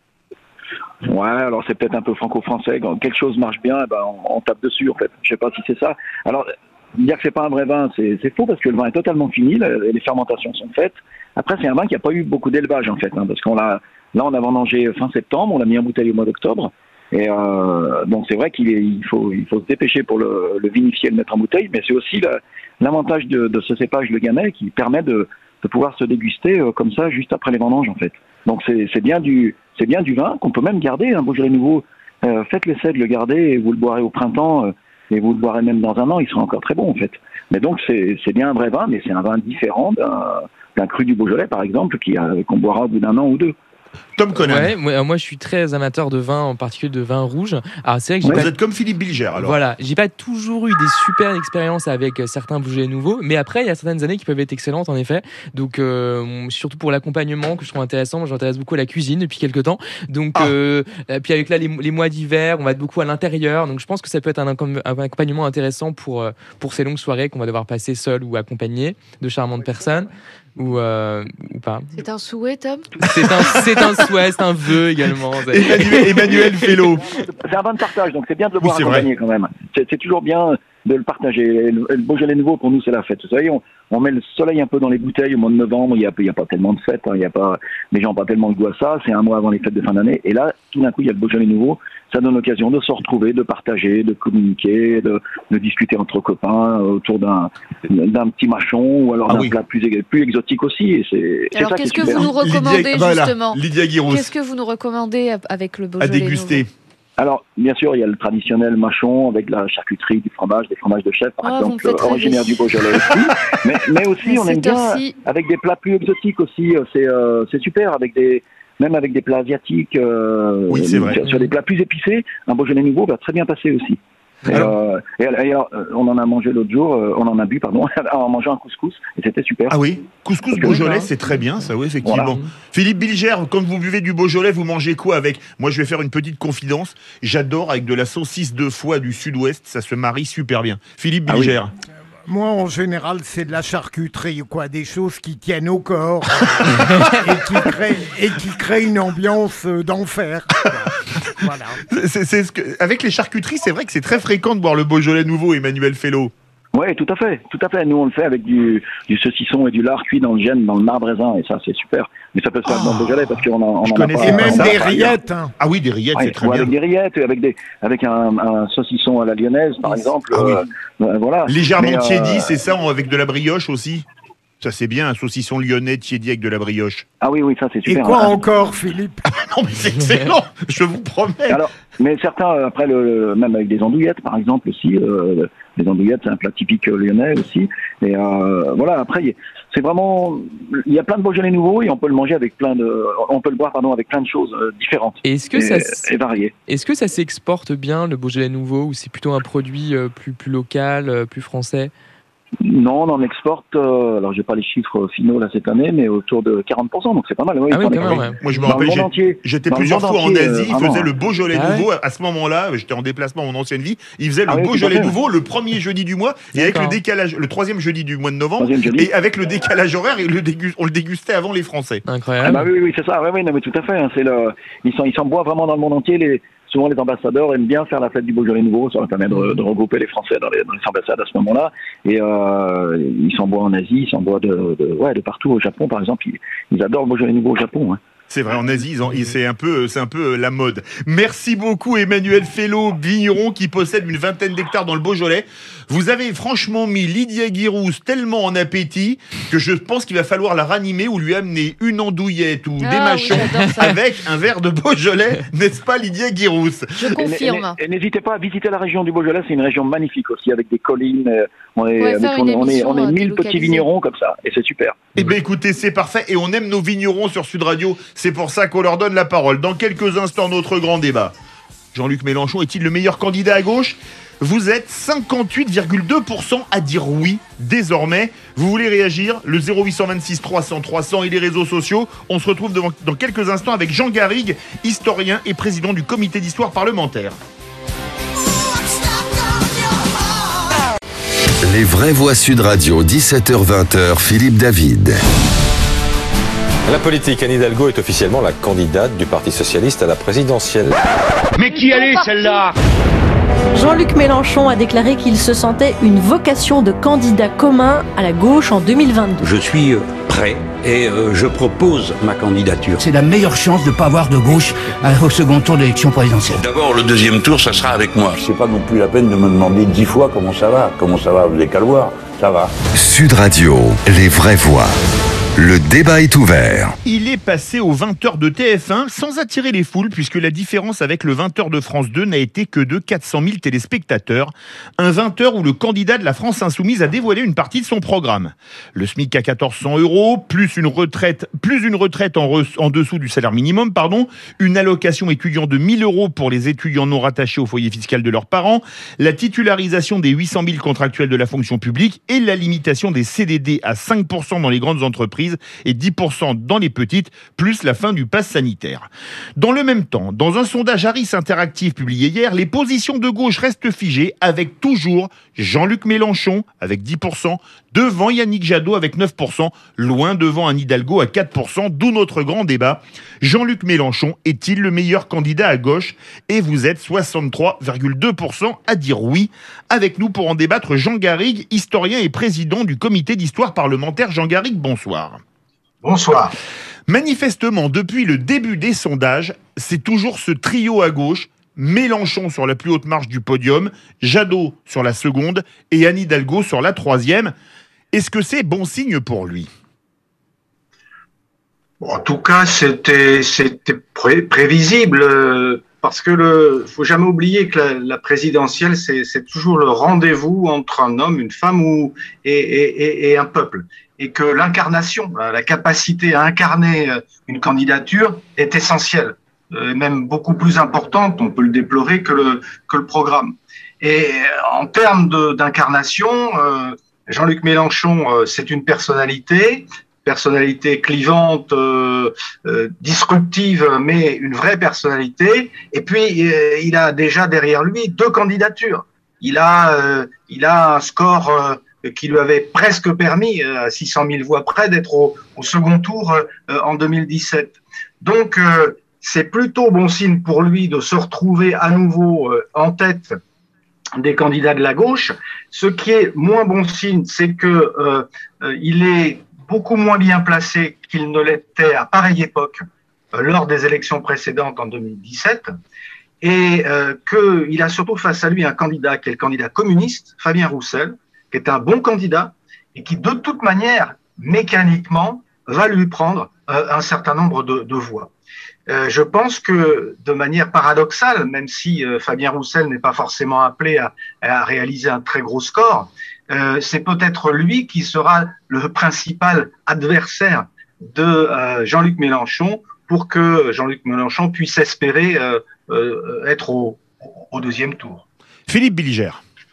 Ouais, alors c'est peut-être un peu franco-français. Quand quelque chose marche bien, on tape dessus, en fait. Je sais pas si c'est ça. Alors, dire que c'est pas un vrai vin, c'est faux, parce que le vin est totalement fini, les fermentations sont faites. Après, c'est un vin qui n'a pas eu beaucoup d'élevage, en fait, hein, parce on a vendangé fin septembre, on l'a mis en bouteille au mois d'octobre. Et donc, c'est vrai qu'il faut se dépêcher pour le vinifier et le mettre en bouteille, mais c'est aussi l'avantage de ce cépage, le Gamay, qui permet de pouvoir se déguster comme ça, juste après les vendanges, en fait. Donc, c'est bien du vin qu'on peut même garder, un Beaujolais nouveau. Faites l'essai de le garder et vous le boirez au printemps et vous le boirez même dans un an, il sera encore très bon en fait. Mais donc c'est bien un vrai vin, mais c'est un vin différent d'un cru du Beaujolais par exemple qu'on boira au bout d'un an ou 2. Tom Conan. Ouais, moi je suis très amateur de vin, en particulier de vin rouge. Alors c'est vrai que vous êtes comme Philippe Bilger alors. Voilà, j'ai pas toujours eu des super expériences avec certains Beaujolais nouveaux, mais après il y a certaines années qui peuvent être excellentes en effet. Donc surtout pour l'accompagnement que je trouve intéressant, moi je m'intéresse beaucoup à la cuisine depuis quelques temps. Donc puis avec là les mois d'hiver, on va être beaucoup à l'intérieur, donc je pense que ça peut être un accompagnement intéressant pour ces longues soirées qu'on va devoir passer seul ou accompagné de charmantes personnes. Ou pas. C'est un souhait, Tom? C'est un souhait, c'est un vœu également. Emmanuel Fello. C'est un vin de partage, donc c'est bien de le boire accompagné quand même. C'est toujours bien de le partager. Le Beaujolais nouveau, pour nous, c'est la fête. Vous savez, on met le soleil un peu dans les bouteilles au mois de novembre. Il y a pas tellement de fêtes. Hein, les gens n'ont pas tellement le goût à ça. C'est un mois avant les fêtes de fin d'année. Et là, tout d'un coup, il y a le Beaujolais nouveau. Ça donne l'occasion de se retrouver, de partager, de communiquer, de discuter entre copains autour d'un petit mâchon ou alors d'un plat plus exotique aussi. Et alors, qu'est-ce que vous nous recommandez justement Lydia Guiros. Qu'est-ce que vous nous recommandez avec le Beaujolais à déguster nouveau? Alors, bien sûr, il y a le traditionnel mâchon avec la charcuterie, du fromage, des fromages de chèvre, par exemple, originaire du Beaujolais aussi. Mais aussi, on aime bien avec des plats plus exotiques aussi. C'est super même avec des plats asiatiques, oui, c'est vrai. Sur des plats plus épicés, un Beaujolais nouveau va très bien passer aussi. Et alors, on en a mangé l'autre jour, on en a bu, pardon, en mangeant un couscous, et c'était super. Ah oui, couscous Beaujolais, c'est très bien, ça, oui, effectivement. Voilà. Philippe Bilger, quand vous buvez du Beaujolais, vous mangez quoi avec? Moi, je vais faire une petite confidence. J'adore avec de la saucisse de foie du Sud-Ouest, ça se marie super bien. Philippe Bilger. Moi, en général, c'est de la charcuterie, quoi, des choses qui tiennent au corps et qui créent une ambiance d'enfer. Voilà. Avec les charcuteries, c'est vrai que c'est très fréquent de boire le Beaujolais nouveau, Emmanuel Fello. Oui, tout à fait. Nous, on le fait avec du saucisson et du lard cuit dans le gène, dans le marbre raisin, et ça, c'est super. Mais ça peut se faire dans le Beaujolais parce qu'on en a pas. Et même des rillettes. Hein. Ah oui, des rillettes, c'est très bien. Avec des rillettes, avec un saucisson à la lyonnaise, par exemple. Ah oui. Voilà. Légèrement tiédi, c'est ça, avec de la brioche aussi. Ça, c'est bien, un saucisson lyonnais tiédi avec de la brioche. Ah oui, ça, c'est super. Et quoi encore, Philippe? Non, mais c'est excellent, je vous promets. Alors, mais certains, après, même avec des andouillettes, par exemple, aussi. Les andouillettes, c'est un plat typique lyonnais aussi. Et voilà, après, c'est vraiment... Il y a plein de Beaujolais nouveaux et on peut le manger avec on peut le boire, avec plein de choses différentes et variées. Est-ce que ça s'exporte bien, le Beaujolais nouveau, ou c'est plutôt un produit plus local, plus français? Non, on en exporte, alors j'ai pas les chiffres finaux là cette année, mais autour de 40%, donc c'est pas mal. Oui, quand même, ouais. Moi je me rappelle, j'étais plusieurs fois en Asie, ils faisaient le Beaujolais nouveau. À ce moment-là, j'étais en déplacement mon ancienne vie, ils faisaient le Beaujolais nouveau le premier jeudi du mois, et avec le décalage, le troisième jeudi du mois de novembre, et avec le décalage horaire, on le dégustait avant les Français. Incroyable. Oui, c'est ça, oui, non, mais tout à fait. Ils s'en boivent vraiment dans le monde entier. souvent les ambassadeurs aiment bien faire la fête du Beaujolais nouveau, ça permet de regrouper les Français dans les ambassades à ce moment-là, et ils s'en boivent en Asie, ils s'en boivent de partout, au Japon par exemple, ils adorent le Beaujolais nouveau au Japon. Hein. C'est vrai, en Asie, c'est un peu la mode. Merci beaucoup Emmanuel Fello, vigneron qui possède une 20aine d'hectares dans le Beaujolais. Vous avez franchement mis Lydia Guirousse tellement en appétit que je pense qu'il va falloir la ranimer ou lui amener une andouillette ou des machons avec un verre de Beaujolais, n'est-ce pas Lydia Guirousse? Je confirme. Et n'hésitez pas à visiter la région du Beaujolais, c'est une région magnifique aussi, avec des collines. On est 1000 petits vignerons comme ça, et c'est super. Eh bien écoutez, c'est parfait, et on aime nos vignerons sur Sud Radio, c'est pour ça qu'on leur donne la parole. Dans quelques instants, notre grand débat. Jean-Luc Mélenchon est-il le meilleur candidat à gauche ? Vous êtes 58,2% à dire oui désormais. Vous voulez réagir ? Le 0826 300 300 et les réseaux sociaux. On se retrouve dans quelques instants avec Jean Garrigue, historien et président du comité d'histoire parlementaire. Les vraies voix Sud Radio, 17h-20h, Philippe David. La politique, Anne Hidalgo est officiellement la candidate du Parti Socialiste à la présidentielle. Mais qui elle est celle-là ? Jean-Luc Mélenchon a déclaré qu'il se sentait une vocation de candidat commun à la gauche en 2022. Je suis prêt et je propose ma candidature. C'est la meilleure chance de ne pas avoir de gauche au second tour de l'élection présidentielle. D'abord, le deuxième tour, ça sera avec moi. C'est pas non plus la peine de me demander 10 fois comment ça va. Comment ça va, vous n'avez qu'à le voir. Ça va. Sud Radio, les vraies voix. Le débat est ouvert. Il est passé aux 20h de TF1 sans attirer les foules puisque la différence avec le 20h de France 2 n'a été que de 400 000 téléspectateurs. Un 20h où le candidat de la France Insoumise a dévoilé une partie de son programme. Le SMIC à 1 400 €, plus une retraite en dessous du salaire minimum, une allocation étudiant de 1 000 € pour les étudiants non rattachés au foyer fiscal de leurs parents, la titularisation des 800 000 contractuels de la fonction publique et la limitation des CDD à 5% dans les grandes entreprises et 10% dans les petites, plus la fin du pass sanitaire. Dans le même temps, dans un sondage Harris Interactive publié hier, les positions de gauche restent figées avec toujours Jean-Luc Mélenchon avec 10%, devant Yannick Jadot avec 9%, loin devant Anne Hidalgo à 4%, d'où notre grand débat. Jean-Luc Mélenchon est-il le meilleur candidat à gauche ? Et vous êtes 63,2% à dire oui. Avec nous pour en débattre, Jean Garrigue, historien et président du comité d'histoire parlementaire. Jean Garrigue, bonsoir. Bonsoir. Manifestement, depuis le début des sondages, c'est toujours ce trio à gauche, Mélenchon sur la plus haute marche du podium, Jadot sur la seconde et Anne Hidalgo sur la troisième. Est-ce que c'est bon signe pour lui ? Bon, en tout cas, c'était prévisible, parce que faut jamais oublier que la présidentielle, c'est toujours le rendez-vous entre un homme, une femme et un peuple. Et que l'incarnation, la capacité à incarner une candidature est essentielle, même beaucoup plus importante, on peut le déplorer, que le programme. Et en termes d'incarnation, Jean-Luc Mélenchon, c'est une personnalité clivante, disruptive, mais une vraie personnalité. Et puis, il a déjà derrière lui 2 candidatures. Il a un score qui lui avait presque permis, à 600 000 voix près, d'être au second tour en 2017. Donc, c'est plutôt bon signe pour lui de se retrouver à nouveau en tête des candidats de la gauche. Ce qui est moins bon signe, c'est que il est beaucoup moins bien placé qu'il ne l'était à pareille époque lors des élections précédentes en 2017, et qu'il a surtout face à lui un candidat qui est le candidat communiste, Fabien Roussel, qui est un bon candidat et qui, de toute manière, mécaniquement, va lui prendre un certain nombre de voix. Je pense que, de manière paradoxale, même si Fabien Roussel n'est pas forcément appelé à réaliser un très gros score, c'est peut-être lui qui sera le principal adversaire de Jean-Luc Mélenchon pour que Jean-Luc Mélenchon puisse espérer être au deuxième tour. Philippe Billiger.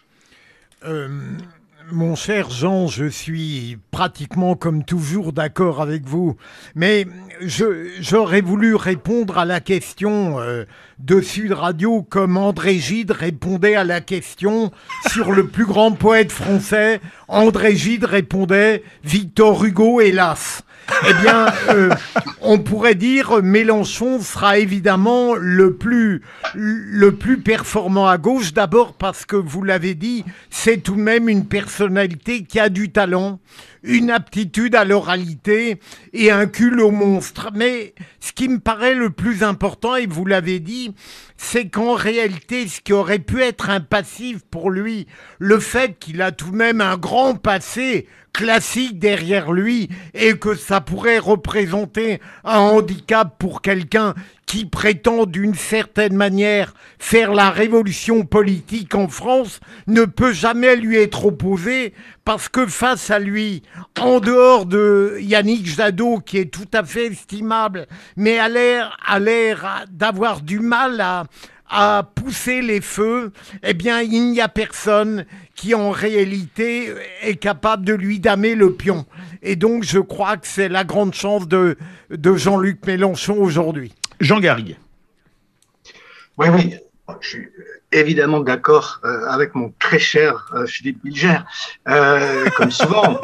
Mon cher Jean, je suis pratiquement comme toujours d'accord avec vous, mais j'aurais voulu répondre à la question de Sud Radio comme André Gide répondait à la question sur le plus grand poète français. André Gide répondait Victor Hugo, hélas. Eh bien, on pourrait dire Mélenchon sera évidemment le plus performant à gauche. D'abord parce que, vous l'avez dit, c'est tout de même une personnalité qui a du talent, une aptitude à l'oralité et un culot monstre. Mais ce qui me paraît le plus important, et vous l'avez dit, c'est qu'en réalité, ce qui aurait pu être un passif pour lui, le fait qu'il a tout de même un grand passé classique derrière lui et que ça pourrait représenter un handicap pour quelqu'un qui prétend d'une certaine manière faire la révolution politique en France, ne peut jamais lui être opposé, parce que face à lui, en dehors de Yannick Jadot, qui est tout à fait estimable, mais a l'air d'avoir du mal à pousser les feux, eh bien, il n'y a personne qui, en réalité, est capable de lui damer le pion. Et donc, je crois que c'est la grande chance de Jean-Luc Mélenchon aujourd'hui. Jean Garrigue. Oui, je suis évidemment d'accord avec mon très cher Philippe Bilger, comme souvent.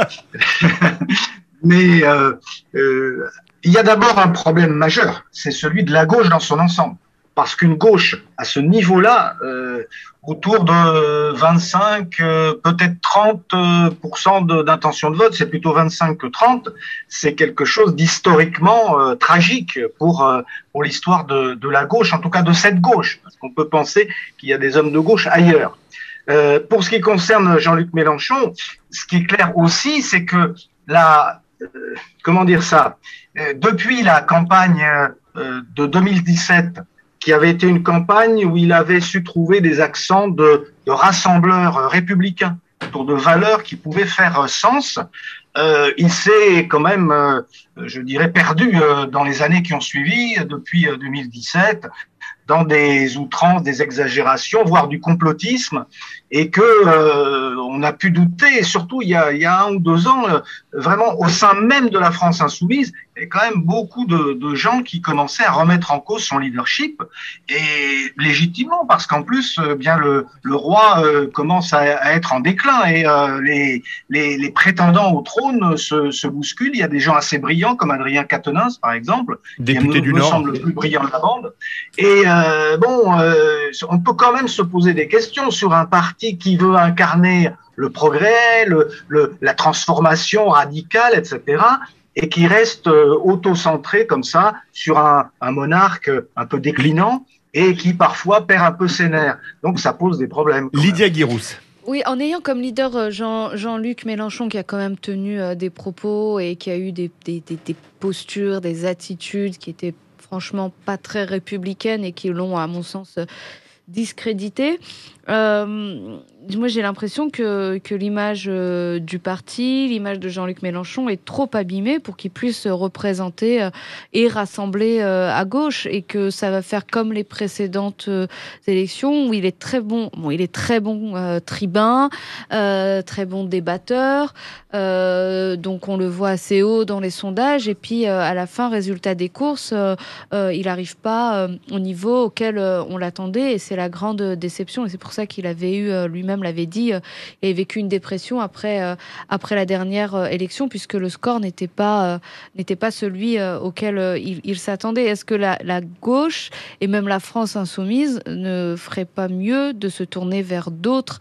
Mais il y a d'abord un problème majeur, c'est celui de la gauche dans son ensemble. Parce qu'une gauche à ce niveau-là, autour de 25, peut-être 30% d'intention de vote, c'est plutôt 25 que 30, c'est quelque chose d'historiquement tragique pour l'histoire de la gauche, en tout cas de cette gauche. Parce qu'on peut penser qu'il y a des hommes de gauche ailleurs. Pour ce qui concerne Jean-Luc Mélenchon, ce qui est clair aussi, c'est que depuis la campagne de 2017, qui avait été une campagne où il avait su trouver des accents de rassembleurs républicains autour de valeurs qui pouvaient faire sens. Il s'est quand même, je dirais, perdu dans les années qui ont suivi, depuis 2017, dans des outrances, des exagérations, voire du complotisme, et que on a pu douter, et surtout il y a 1 ou 2 ans, vraiment au sein même de la France insoumise, il y a quand même beaucoup de gens qui commençaient à remettre en cause son leadership, et légitimement, parce qu'en plus, bien le roi commence à être en déclin, et les prétendants au trône se bousculent. Il y a des gens assez brillants, comme Adrien Quatennens, par exemple, député du me Nord, semble le plus brillant de la bande. Et on peut quand même se poser des questions sur un parti qui veut incarner le progrès, la transformation radicale, etc., et qui reste auto-centré comme ça sur un monarque un peu déclinant et qui parfois perd un peu ses nerfs. Donc ça pose des problèmes. Lydia Guirousse. Oui, en ayant comme leader Jean-Luc Mélenchon, qui a quand même tenu des propos et qui a eu des postures, des attitudes qui étaient franchement pas très républicaines et qui l'ont, à mon sens, discrédité. Moi, j'ai l'impression que l'image du parti, l'image de Jean-Luc Mélenchon est trop abîmée pour qu'il puisse représenter et rassembler à gauche, et que ça va faire comme les précédentes élections où il est très bon. Il est très bon tribun, très bon débatteur. Donc on le voit assez haut dans les sondages, et puis à la fin, résultat des courses, il n'arrive pas au niveau auquel on l'attendait, et c'est la grande déception. Et c'est pour ça qu'il avait eu lui-même l'avait dit, il avait vécu une dépression après la dernière élection, puisque le score n'était pas celui auquel il s'attendait. Est-ce que la gauche et même la France insoumise ne ferait pas mieux de se tourner vers d'autres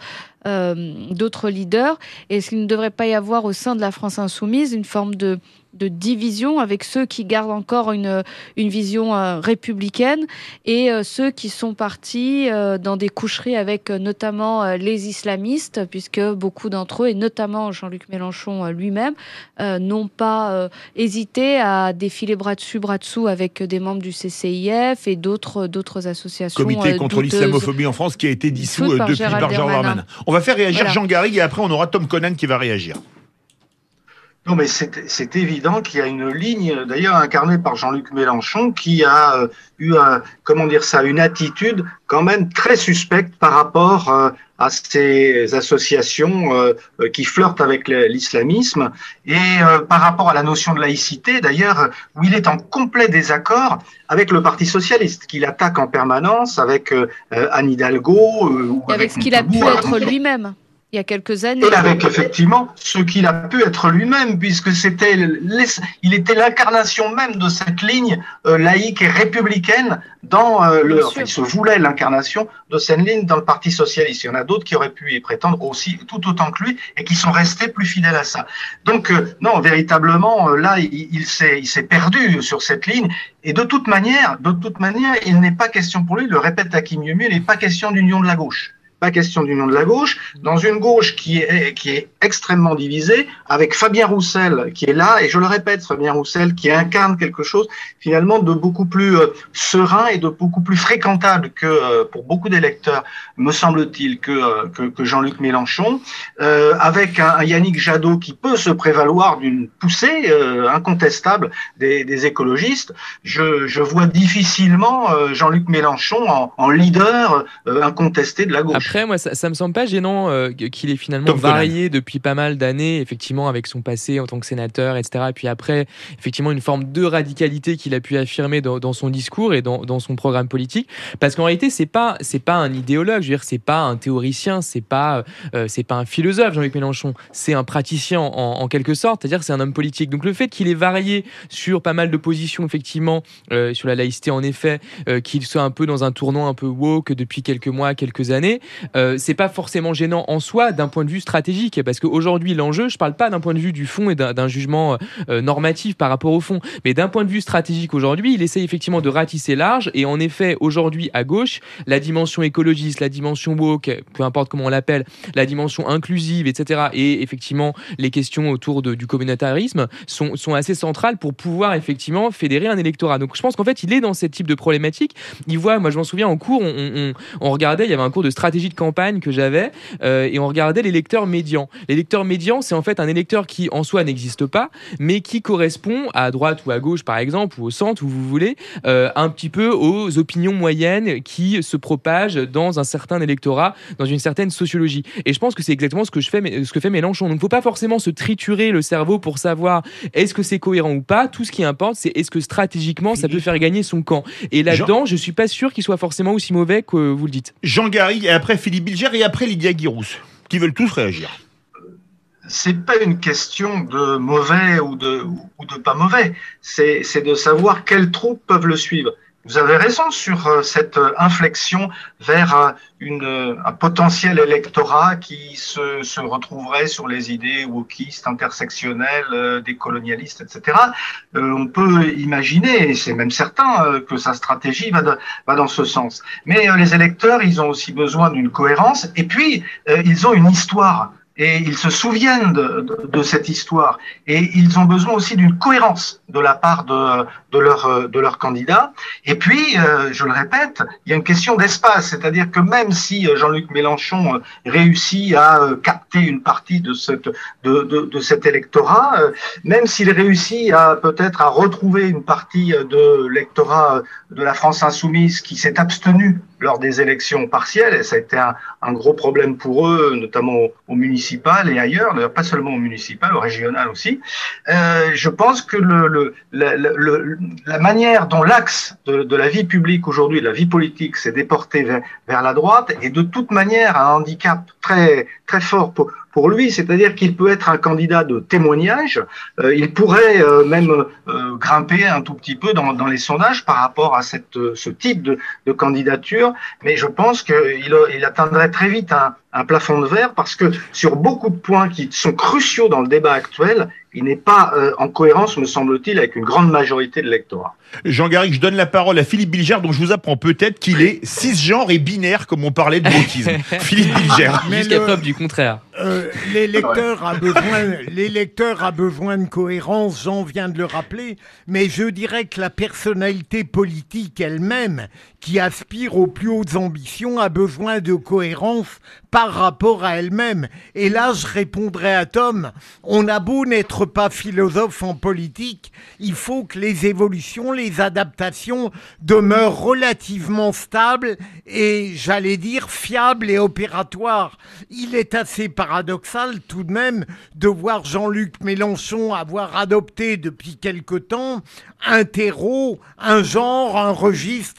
leaders? Et est-ce qu'il ne devrait pas y avoir au sein de la France insoumise une forme de division avec ceux qui gardent encore une vision républicaine et ceux qui sont partis dans des coucheries avec notamment les islamistes, puisque beaucoup d'entre eux, et notamment Jean-Luc Mélenchon lui-même, n'ont pas hésité à défiler bras dessous avec des membres du CCIF et d'autres associations. Comité contre l'islamophobie en France, qui a été dissous depuis Gérald Darmanin. On va faire réagir Jean Garrigue, et après on aura Tom Conan qui va réagir. Non, mais c'est évident qu'il y a une ligne, d'ailleurs incarnée par Jean-Luc Mélenchon, qui a eu une attitude quand même très suspecte par rapport à ces associations qui flirtent avec l'islamisme, et par rapport à la notion de laïcité, d'ailleurs, où il est en complet désaccord avec le Parti socialiste, qu'il attaque en permanence avec Anne Hidalgo. Ou avec ce qu'il a pu être lui-même. Il y a quelques années. Et avec effectivement ce qu'il a pu être lui-même, puisque il était l'incarnation même de cette ligne laïque et républicaine il se voulait l'incarnation de cette ligne dans le Parti socialiste. Il y en a d'autres qui auraient pu y prétendre aussi tout autant que lui et qui sont restés plus fidèles à ça. Donc non, véritablement, là, il s'est perdu sur cette ligne. Et de toute manière, il n'est pas question pour lui, le répète Hakim Yemu, il n'est pas question d'union de la gauche. Pas question d'union de la gauche, dans une gauche qui est extrêmement divisée, avec Fabien Roussel qui est là, et je le répète, Fabien Roussel qui incarne quelque chose finalement de beaucoup plus serein et de beaucoup plus fréquentable que pour beaucoup d'électeurs, me semble-t-il, que Jean-Luc Mélenchon, avec un Yannick Jadot qui peut se prévaloir d'une poussée incontestable des écologistes. Je vois difficilement Jean-Luc Mélenchon en leader incontesté de la gauche. Après, moi, ça me semble pas gênant qu'il ait finalement varié depuis pas mal d'années, effectivement, avec son passé en tant que sénateur, etc. Et puis après, effectivement, une forme de radicalité qu'il a pu affirmer dans son discours et dans son programme politique. Parce qu'en réalité, c'est pas un idéologue. Je veux dire, c'est pas un théoricien, c'est pas un philosophe, Jean-Luc Mélenchon. C'est un praticien en quelque sorte. C'est-à-dire, c'est un homme politique. Donc, le fait qu'il ait varié sur pas mal de positions, effectivement, sur la laïcité, en effet, qu'il soit un peu dans un tournant un peu woke depuis quelques mois, quelques années. C'est pas forcément gênant en soi d'un point de vue stratégique, parce qu'aujourd'hui l'enjeu, je parle pas d'un point de vue du fond et d'un jugement normatif par rapport au fond, mais d'un point de vue stratégique aujourd'hui, il essaye effectivement de ratisser large, et en effet aujourd'hui à gauche, la dimension écologiste, la dimension woke, peu importe comment on l'appelle, la dimension inclusive, etc., et effectivement les questions autour du communautarisme sont assez centrales pour pouvoir effectivement fédérer un électorat. Donc je pense qu'en fait il est dans ce type de problématique. Il voit, moi je m'en souviens en cours, on regardait, il y avait un cours de stratégie de campagne que j'avais et on regardait l'électeur médian. L'électeur médian, c'est en fait un électeur qui en soi n'existe pas, mais qui correspond à droite ou à gauche par exemple, ou au centre où vous voulez, un petit peu aux opinions moyennes qui se propagent dans un certain électorat, dans une certaine sociologie. Et je pense que c'est exactement ce que fait Mélenchon. Donc il ne faut pas forcément se triturer le cerveau pour savoir est-ce que c'est cohérent ou pas. Tout ce qui importe, c'est est-ce que stratégiquement ça peut faire gagner son camp. Et là-dedans, je ne suis pas sûr qu'il soit forcément aussi mauvais que vous le dites. Jean Garrigue, et après Philippe Bilger, et après Lydia Guirousse, qui veulent tous réagir. C'est pas une question de mauvais ou de pas mauvais, c'est de savoir quelles troupes peuvent le suivre. Vous avez raison sur cette inflexion vers un potentiel électorat qui se retrouverait sur les idées wokistes, intersectionnelles, décolonialistes, etc. On peut imaginer, et c'est même certain, que sa stratégie va dans ce sens. Mais les électeurs, ils ont aussi besoin d'une cohérence, et puis ils ont une histoire. Et ils se souviennent de cette histoire, et ils ont besoin aussi d'une cohérence de la part de leur candidat. Et puis, je le répète, il y a une question d'espace, c'est-à-dire que même si Jean-Luc Mélenchon réussit à capter une partie de cet électorat, même s'il réussit peut-être à retrouver une partie de l'électorat de la France insoumise qui s'est abstenu lors des élections partielles, et ça a été un gros problème pour eux, notamment au municipal et ailleurs, d'ailleurs pas seulement au municipal, au régional aussi. Je pense que la manière dont l'axe de la vie publique aujourd'hui, de la vie politique, s'est déporté vers la droite, est de toute manière un handicap très très fort pour lui, c'est-à-dire qu'il peut être un candidat de témoignage, il pourrait même grimper un tout petit peu dans les sondages par rapport à ce type de candidature, mais je pense qu'il atteindrait très vite un plafond de verre, parce que sur beaucoup de points qui sont cruciaux dans le débat actuel, il n'est pas en cohérence, me semble-t-il, avec une grande majorité de l'électorat. Jean Garrigue, je donne la parole à Philippe Bilger, dont je vous apprends peut-être qu'il est cisgenre et binaire, comme on parlait de wokisme. Philippe Bilger. Jusqu'à preuve du contraire. L'électeur a besoin de cohérence, Jean vient de le rappeler, mais je dirais que la personnalité politique elle-même, qui aspire aux plus hautes ambitions, a besoin de cohérence par rapport à elle-même. Et là, je répondrai à Tom, on a beau n'être pas philosophe en politique, il faut que les évolutions, les adaptations demeurent relativement stables et, j'allais dire, fiables et opératoires. Il est assez paradoxal tout de même de voir Jean-Luc Mélenchon avoir adopté depuis quelque temps un terreau, un genre, un registre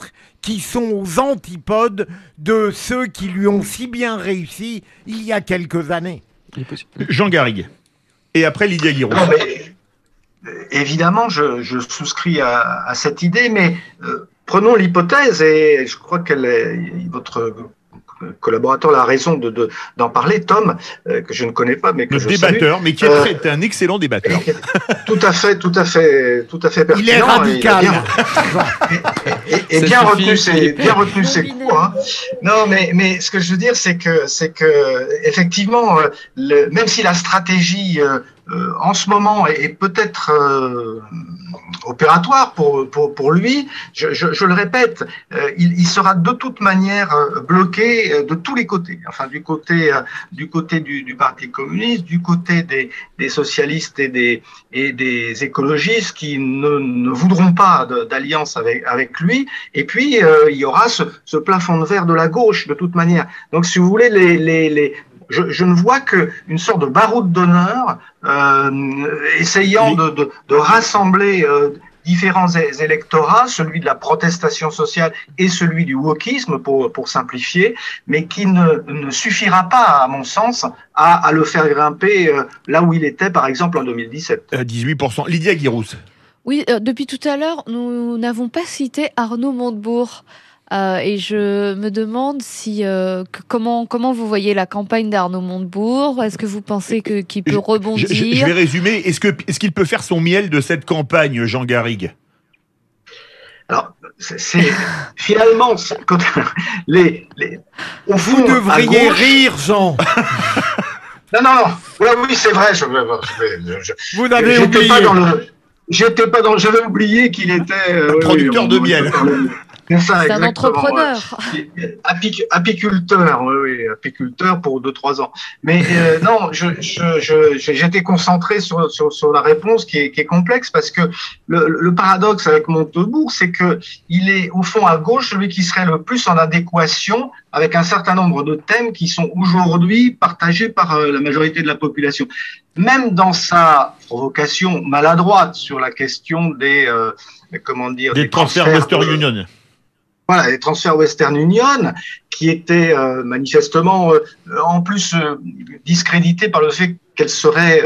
qui sont aux antipodes de ceux qui lui ont si bien réussi il y a quelques années. Jean Garrigue. Et après Lydia Guiraud. Non, mais, évidemment, je souscris à cette idée, mais prenons l'hypothèse, et je crois votre collaborateur a raison d'en parler, Tom, que je ne connais pas, mais que je débatteur, salue. mais qui est un excellent débatteur. Tout à fait pertinent. Il est radical. Et bien retenu ses coups. Hein. Non, mais ce que je veux dire, c'est que effectivement, même si la stratégie en ce moment est peut-être opératoire pour lui, je le répète, il sera de toute manière bloqué de tous les côtés. Enfin, du côté du Parti communiste, du côté des socialistes et des écologistes qui ne voudront pas d'alliance avec lui. Et puis il y aura ce plafond de verre de la gauche de toute manière. Donc, si vous voulez, je ne vois qu'une sorte de baroud d'honneur essayant de rassembler différents électorats, celui de la protestation sociale et celui du wokisme, pour simplifier, mais qui ne suffira pas, à mon sens, à le faire grimper là où il était, par exemple, en 2017. 18%. Lydia Guiraud. Oui, depuis tout à l'heure, nous n'avons pas cité Arnaud Montebourg. Et je me demande comment vous voyez la campagne d'Arnaud Montebourg. Est-ce que vous pensez qu'il peut rebondir? Je vais résumer. Est-ce qu'il peut faire son miel de cette campagne, Jean Garrigue? Alors, c'est finalement quand au fond, vous devriez rire, Jean. Non. Oui, c'est vrai. Vous n'avez oublié. J'avais oublié qu'il était producteur de miel. C'est un entrepreneur. Apiculteur, oui, apiculteur pour 2-3 ans. Mais non, j'étais concentré sur la réponse qui est complexe, parce que le paradoxe avec Montebourg, c'est que il est au fond à gauche celui qui serait le plus en adéquation avec un certain nombre de thèmes qui sont aujourd'hui partagés par la majorité de la population. Même dans sa provocation maladroite sur la question des transferts Western Union. Voilà, les transferts Western Union, qui étaient manifestement en plus discrédités par le fait qu'elle serait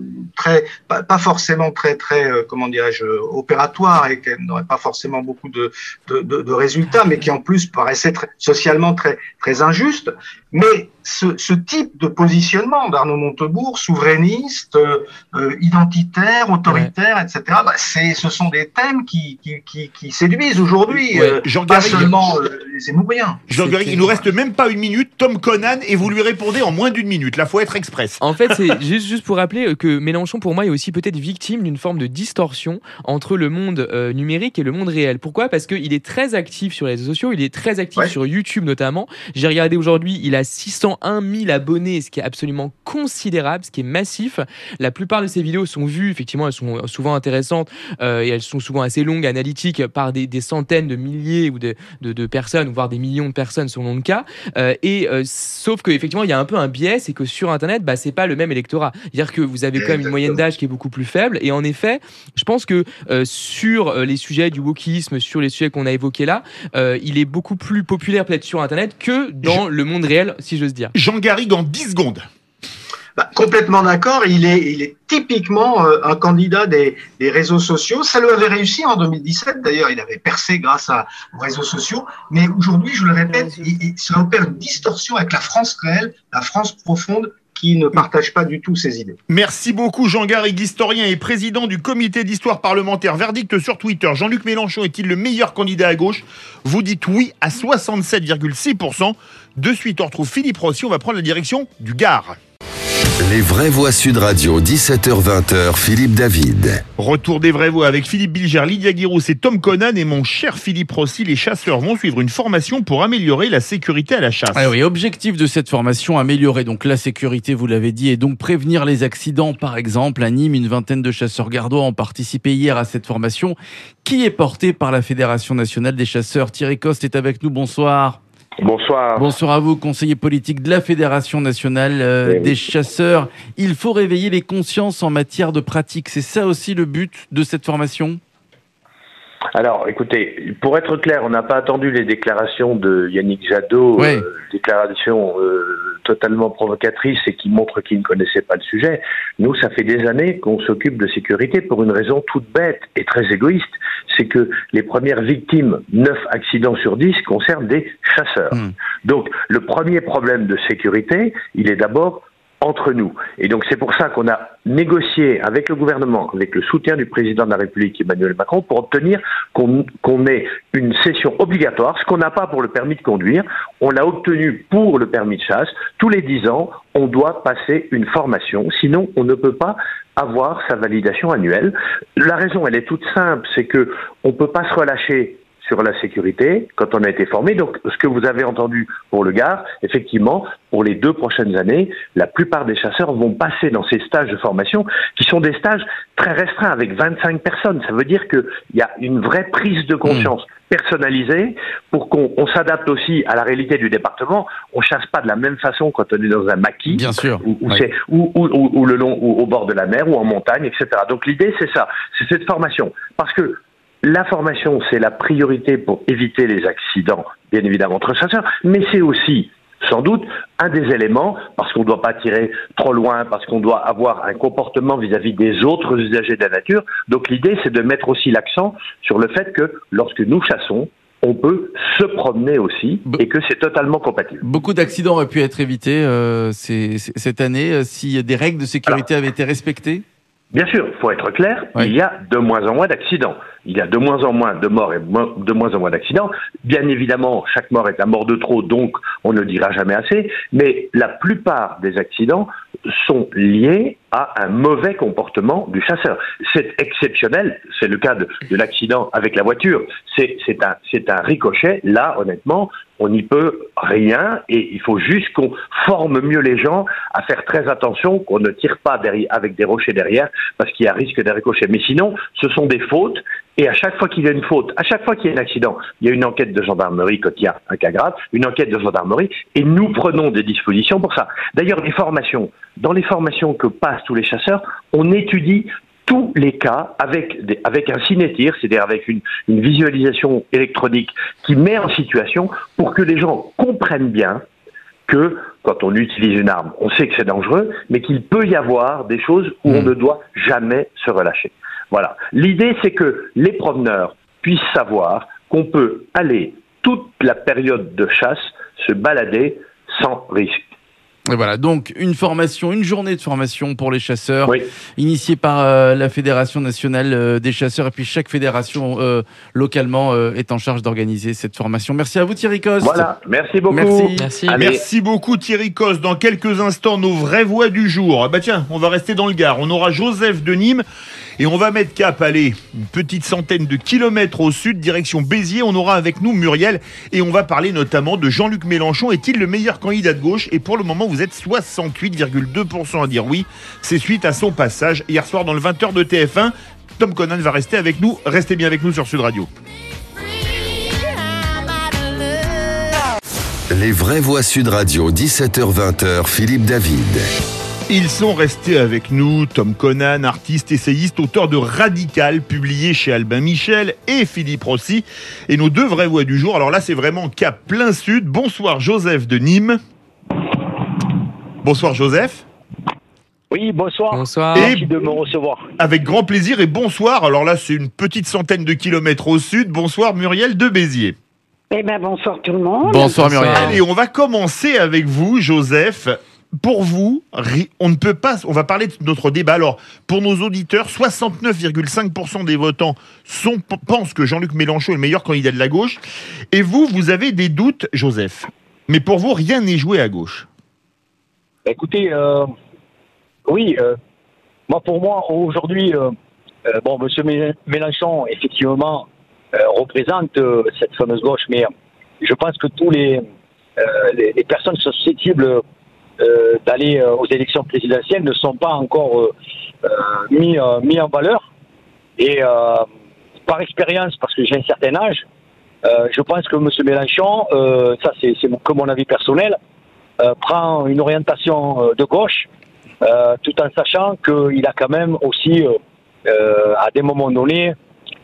pas forcément très opératoire, et qu'elle n'aurait pas forcément beaucoup de résultats, mais qui en plus paraissait socialement très injuste. Mais ce type de positionnement d'Arnaud Montebourg, souverainiste, identitaire, autoritaire, etc., ce sont des thèmes qui séduisent aujourd'hui, pas seulement les Émouriens. Jean Garrigue, il nous reste même pas une minute. Tom Conan, et vous lui répondez en moins d'une minute. Là, faut être express. En fait, c'est juste pour rappeler que Mélenchon, pour moi, est aussi peut-être victime d'une forme de distorsion entre le monde numérique et le monde réel. Pourquoi ? Parce qu'il est très actif sur les réseaux sociaux, il est très actif sur YouTube notamment. J'ai regardé aujourd'hui, il a 601 000 abonnés, ce qui est absolument considérable, ce qui est massif. La plupart de ses vidéos sont vues, effectivement, elles sont souvent intéressantes et elles sont souvent assez longues, analytiques, par des centaines de milliers ou de personnes, voire des millions de personnes selon le cas. Sauf qu'effectivement, il y a un peu un biais, c'est que sur Internet, c'est pas le même électorat. C'est-à-dire que vous avez quand même une moyenne d'âge qui est beaucoup plus faible. Et en effet, je pense que sur les sujets du wokisme, sur les sujets qu'on a évoqués là, il est beaucoup plus populaire peut-être sur Internet que dans le monde réel, si j'ose dire. Jean Garrigue, en 10 secondes. Complètement d'accord. Il est typiquement un candidat des réseaux sociaux. Ça lui avait réussi en 2017. D'ailleurs, il avait percé grâce aux réseaux sociaux. Mais aujourd'hui, je le répète, ça opère une distorsion avec la France réelle, la France profonde, qui ne partage pas du tout ses idées. Merci beaucoup Jean Garrigue, historien et président du comité d'histoire parlementaire. Verdict sur Twitter, Jean-Luc Mélenchon est-il le meilleur candidat à gauche? Vous dites oui à 67,6%. De suite, on retrouve Philippe Rossi, on va prendre la direction du Gard. Les vraies voix Sud Radio, 17h-20h, Philippe David. Retour des vraies voix avec Philippe Bilger, Lydia Guiraud, c'est Tom Conan et mon cher Philippe Rossi. Les chasseurs vont suivre une formation pour améliorer la sécurité à la chasse. Ah oui, objectif de cette formation, améliorer donc la sécurité, vous l'avez dit, et donc prévenir les accidents. Par exemple, à Nîmes, une vingtaine de chasseurs gardois ont participé hier à cette formation qui est portée par la Fédération nationale des chasseurs. Thierry Coste est avec nous, bonsoir. Bonsoir. Bonsoir à vous, conseiller politique de la Fédération nationale des chasseurs. Il faut réveiller les consciences en matière de pratique. C'est ça aussi le but de cette formation ? Alors, écoutez, pour être clair, on n'a pas attendu les déclarations de Yannick Jadot, déclarations totalement provocatrices et qui montrent qu'il ne connaissait pas le sujet. Nous, ça fait des années qu'on s'occupe de sécurité pour une raison toute bête et très égoïste, c'est que les premières victimes, 9 accidents sur 10, concernent des chasseurs. Donc, le premier problème de sécurité, il est d'abord entre nous. Et donc c'est pour ça qu'on a négocié avec le gouvernement, avec le soutien du président de la République Emmanuel Macron, pour obtenir qu'on ait une session obligatoire, ce qu'on n'a pas pour le permis de conduire. On l'a obtenu pour le permis de chasse. Tous les 10 ans, on doit passer une formation, sinon on ne peut pas avoir sa validation annuelle. La raison, elle est toute simple, c'est que on peut pas se relâcher sur la sécurité quand on a été formé. Donc, ce que vous avez entendu pour le Gard, effectivement, pour les 2 prochaines années, la plupart des chasseurs vont passer dans ces stages de formation qui sont des stages très restreints avec 25 personnes. Ça veut dire qu'il y a une vraie prise de conscience personnalisée pour qu'on s'adapte aussi à la réalité du département. On chasse pas de la même façon quand on est dans un maquis, bien sûr, ou le long, ou au bord de la mer, ou en montagne, etc. Donc l'idée, c'est ça, c'est cette formation. Parce que la formation, c'est la priorité pour éviter les accidents, bien évidemment, entre chasseurs, mais c'est aussi, sans doute, un des éléments, parce qu'on ne doit pas tirer trop loin, parce qu'on doit avoir un comportement vis-à-vis des autres usagers de la nature. Donc l'idée, c'est de mettre aussi l'accent sur le fait que lorsque nous chassons, on peut se promener aussi et que c'est totalement compatible. Beaucoup d'accidents auraient pu être évités cette année si des règles de sécurité avaient été respectées. Bien sûr, il faut être clair, il y a de moins en moins d'accidents. Il y a de moins en moins de morts et de moins en moins d'accidents. Bien évidemment, chaque mort est un mort de trop, donc on ne dira jamais assez. Mais la plupart des accidents sont liés à un mauvais comportement du chasseur. C'est exceptionnel, c'est le cas de l'accident avec la voiture. C'est un ricochet. Là, honnêtement, on n'y peut rien et il faut juste qu'on forme mieux les gens à faire très attention, qu'on ne tire pas avec des rochers derrière parce qu'il y a risque de ricochet. Mais sinon, ce sont des fautes. Et à chaque fois qu'il y a une faute, à chaque fois qu'il y a un accident, il y a une enquête de gendarmerie quand il y a un cas grave, une enquête de gendarmerie, et nous prenons des dispositions pour ça. D'ailleurs, dans les formations que passent tous les chasseurs, on étudie tous les cas avec un cinétire, c'est-à-dire avec une visualisation électronique qui met en situation pour que les gens comprennent bien que quand on utilise une arme, on sait que c'est dangereux, mais qu'il peut y avoir des choses où on ne doit jamais se relâcher. Voilà. L'idée, c'est que les promeneurs puissent savoir qu'on peut aller toute la période de chasse se balader sans risque. Et voilà, donc une journée de formation pour les chasseurs, initiée par la Fédération nationale des chasseurs, et puis chaque fédération localement est en charge d'organiser cette formation. Merci à vous Thierry Coste. Voilà, merci beaucoup. Merci beaucoup Thierry Coste. Dans quelques instants, nos vraies voix du jour. Bah tiens, on va rester dans le Gard. On aura Joseph de Nîmes et on va mettre cap, allez, une petite centaine de kilomètres au sud, direction Béziers. On aura avec nous Muriel et on va parler notamment de Jean-Luc Mélenchon. Est-il le meilleur candidat de gauche? Et pour le moment, vous êtes 68,2% à dire oui. C'est suite à son passage hier soir dans le 20h de TF1. Tom Conan va rester avec nous. Restez bien avec nous sur Sud Radio. Les vraies voix Sud Radio, 17h-20h, Philippe David. Ils sont restés avec nous, Tom Conan, artiste, essayiste, auteur de Radical, publié chez Albin Michel, et Philippe Rossi, et nos 2 vraies voix du jour. Alors là, c'est vraiment cap plein sud. Bonsoir Joseph de Nîmes. Bonsoir Joseph. Oui, bonsoir. Bonsoir. Merci de me recevoir. Avec grand plaisir et bonsoir. Alors là, c'est une petite centaine de kilomètres au sud. Bonsoir Muriel de Béziers. Eh bien, bonsoir tout le monde. Bonsoir Muriel. Allez, on va commencer avec vous, Joseph. Pour vous, on ne peut pas. On va parler de notre débat. Alors, pour nos auditeurs, 69,5% des votants pensent que Jean-Luc Mélenchon est le meilleur candidat de la gauche. Et vous avez des doutes, Joseph. Mais pour vous, rien n'est joué à gauche. Écoutez, oui. Pour moi, aujourd'hui, M. Mélenchon, effectivement, représente cette fameuse gauche, mais je pense que tous les personnes susceptibles d'aller aux élections présidentielles ne sont pas encore mis en valeur. Et par expérience, parce que j'ai un certain âge, je pense que M. Mélenchon, ça c'est que mon avis personnel, prend une orientation de gauche, tout en sachant qu'il a quand même aussi, à des moments donnés,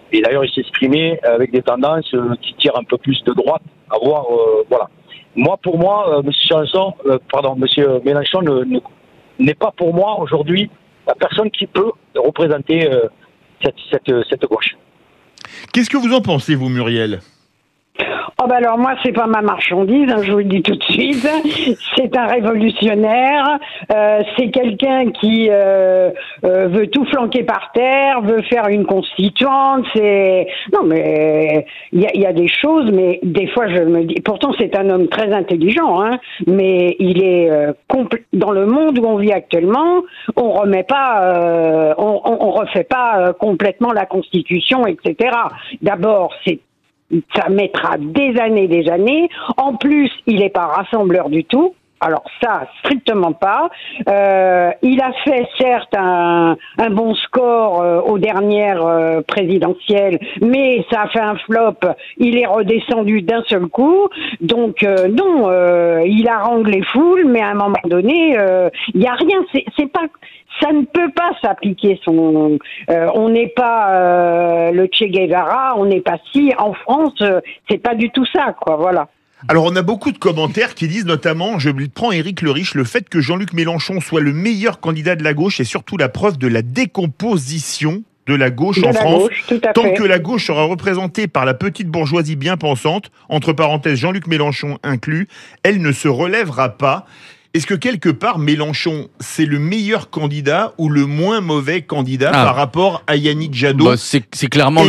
Et d'ailleurs, il s'est exprimé avec des tendances qui tirent un peu plus de droite. À voir, voilà. Pour moi, Monsieur Mélenchon n'est pas pour moi aujourd'hui la personne qui peut représenter cette gauche. Qu'est-ce que vous en pensez, vous, Muriel ? Oh ben alors moi c'est pas ma marchandise, je vous le dis tout de suite. C'est un révolutionnaire, c'est quelqu'un qui veut tout flanquer par terre, veut faire une constituante. Non mais il y a des choses, mais des fois je me dis. Pourtant c'est un homme très intelligent, mais il est dans le monde où on vit actuellement, on refait pas complètement la Constitution, etc. D'abord ça mettra des années. En plus, il n'est pas rassembleur du tout. Alors ça, strictement pas. Il a fait certes un bon score aux dernières présidentielles, mais ça a fait un flop. Il est redescendu d'un seul coup. Donc non, il harangue les foules, mais à un moment donné, il y a rien. C'est pas. Ça ne peut pas s'appliquer on n'est pas le Che Guevara, on n'est pas si. En France, c'est pas du tout ça, quoi. Voilà. Alors, on a beaucoup de commentaires qui disent notamment, je prends Éric Le Riche, le fait que Jean-Luc Mélenchon soit le meilleur candidat de la gauche est surtout la preuve de la décomposition de la gauche en France. Tant que la gauche sera représentée par la petite bourgeoisie bien pensante, entre parenthèses Jean-Luc Mélenchon inclus, elle ne se relèvera pas. Est-ce que quelque part, Mélenchon, c'est le meilleur candidat ou le moins mauvais candidat par rapport à Yannick Jadot c'est clairement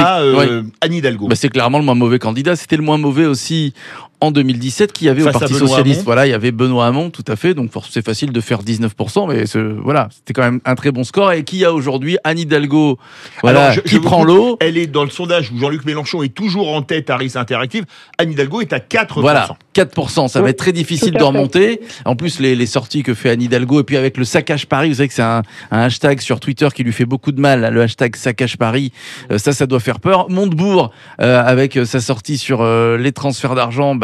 Anne Hidalgo? C'est clairement le moins mauvais candidat. C'était le moins mauvais aussi en 2017 qu'il y avait au Parti Socialiste. Voilà, il y avait Benoît Hamon, tout à fait. Donc c'est facile de faire 19%, mais voilà, c'était quand même un très bon score. Et qui a aujourd'hui Anne Hidalgo, voilà, qui prend l'eau. Elle est dans le sondage où Jean-Luc Mélenchon est toujours en tête à Harris Interactive. Anne Hidalgo est à 4%. Voilà, 4%. Ça va être très difficile de remonter. En plus, les sorties que fait Anne Hidalgo, et puis avec le saccage Paris, vous savez que c'est un hashtag sur Twitter qui lui fait beaucoup de mal, le hashtag saccage Paris. Ça doit faire peur. Montebourg, avec sa sortie sur les transferts d'argent,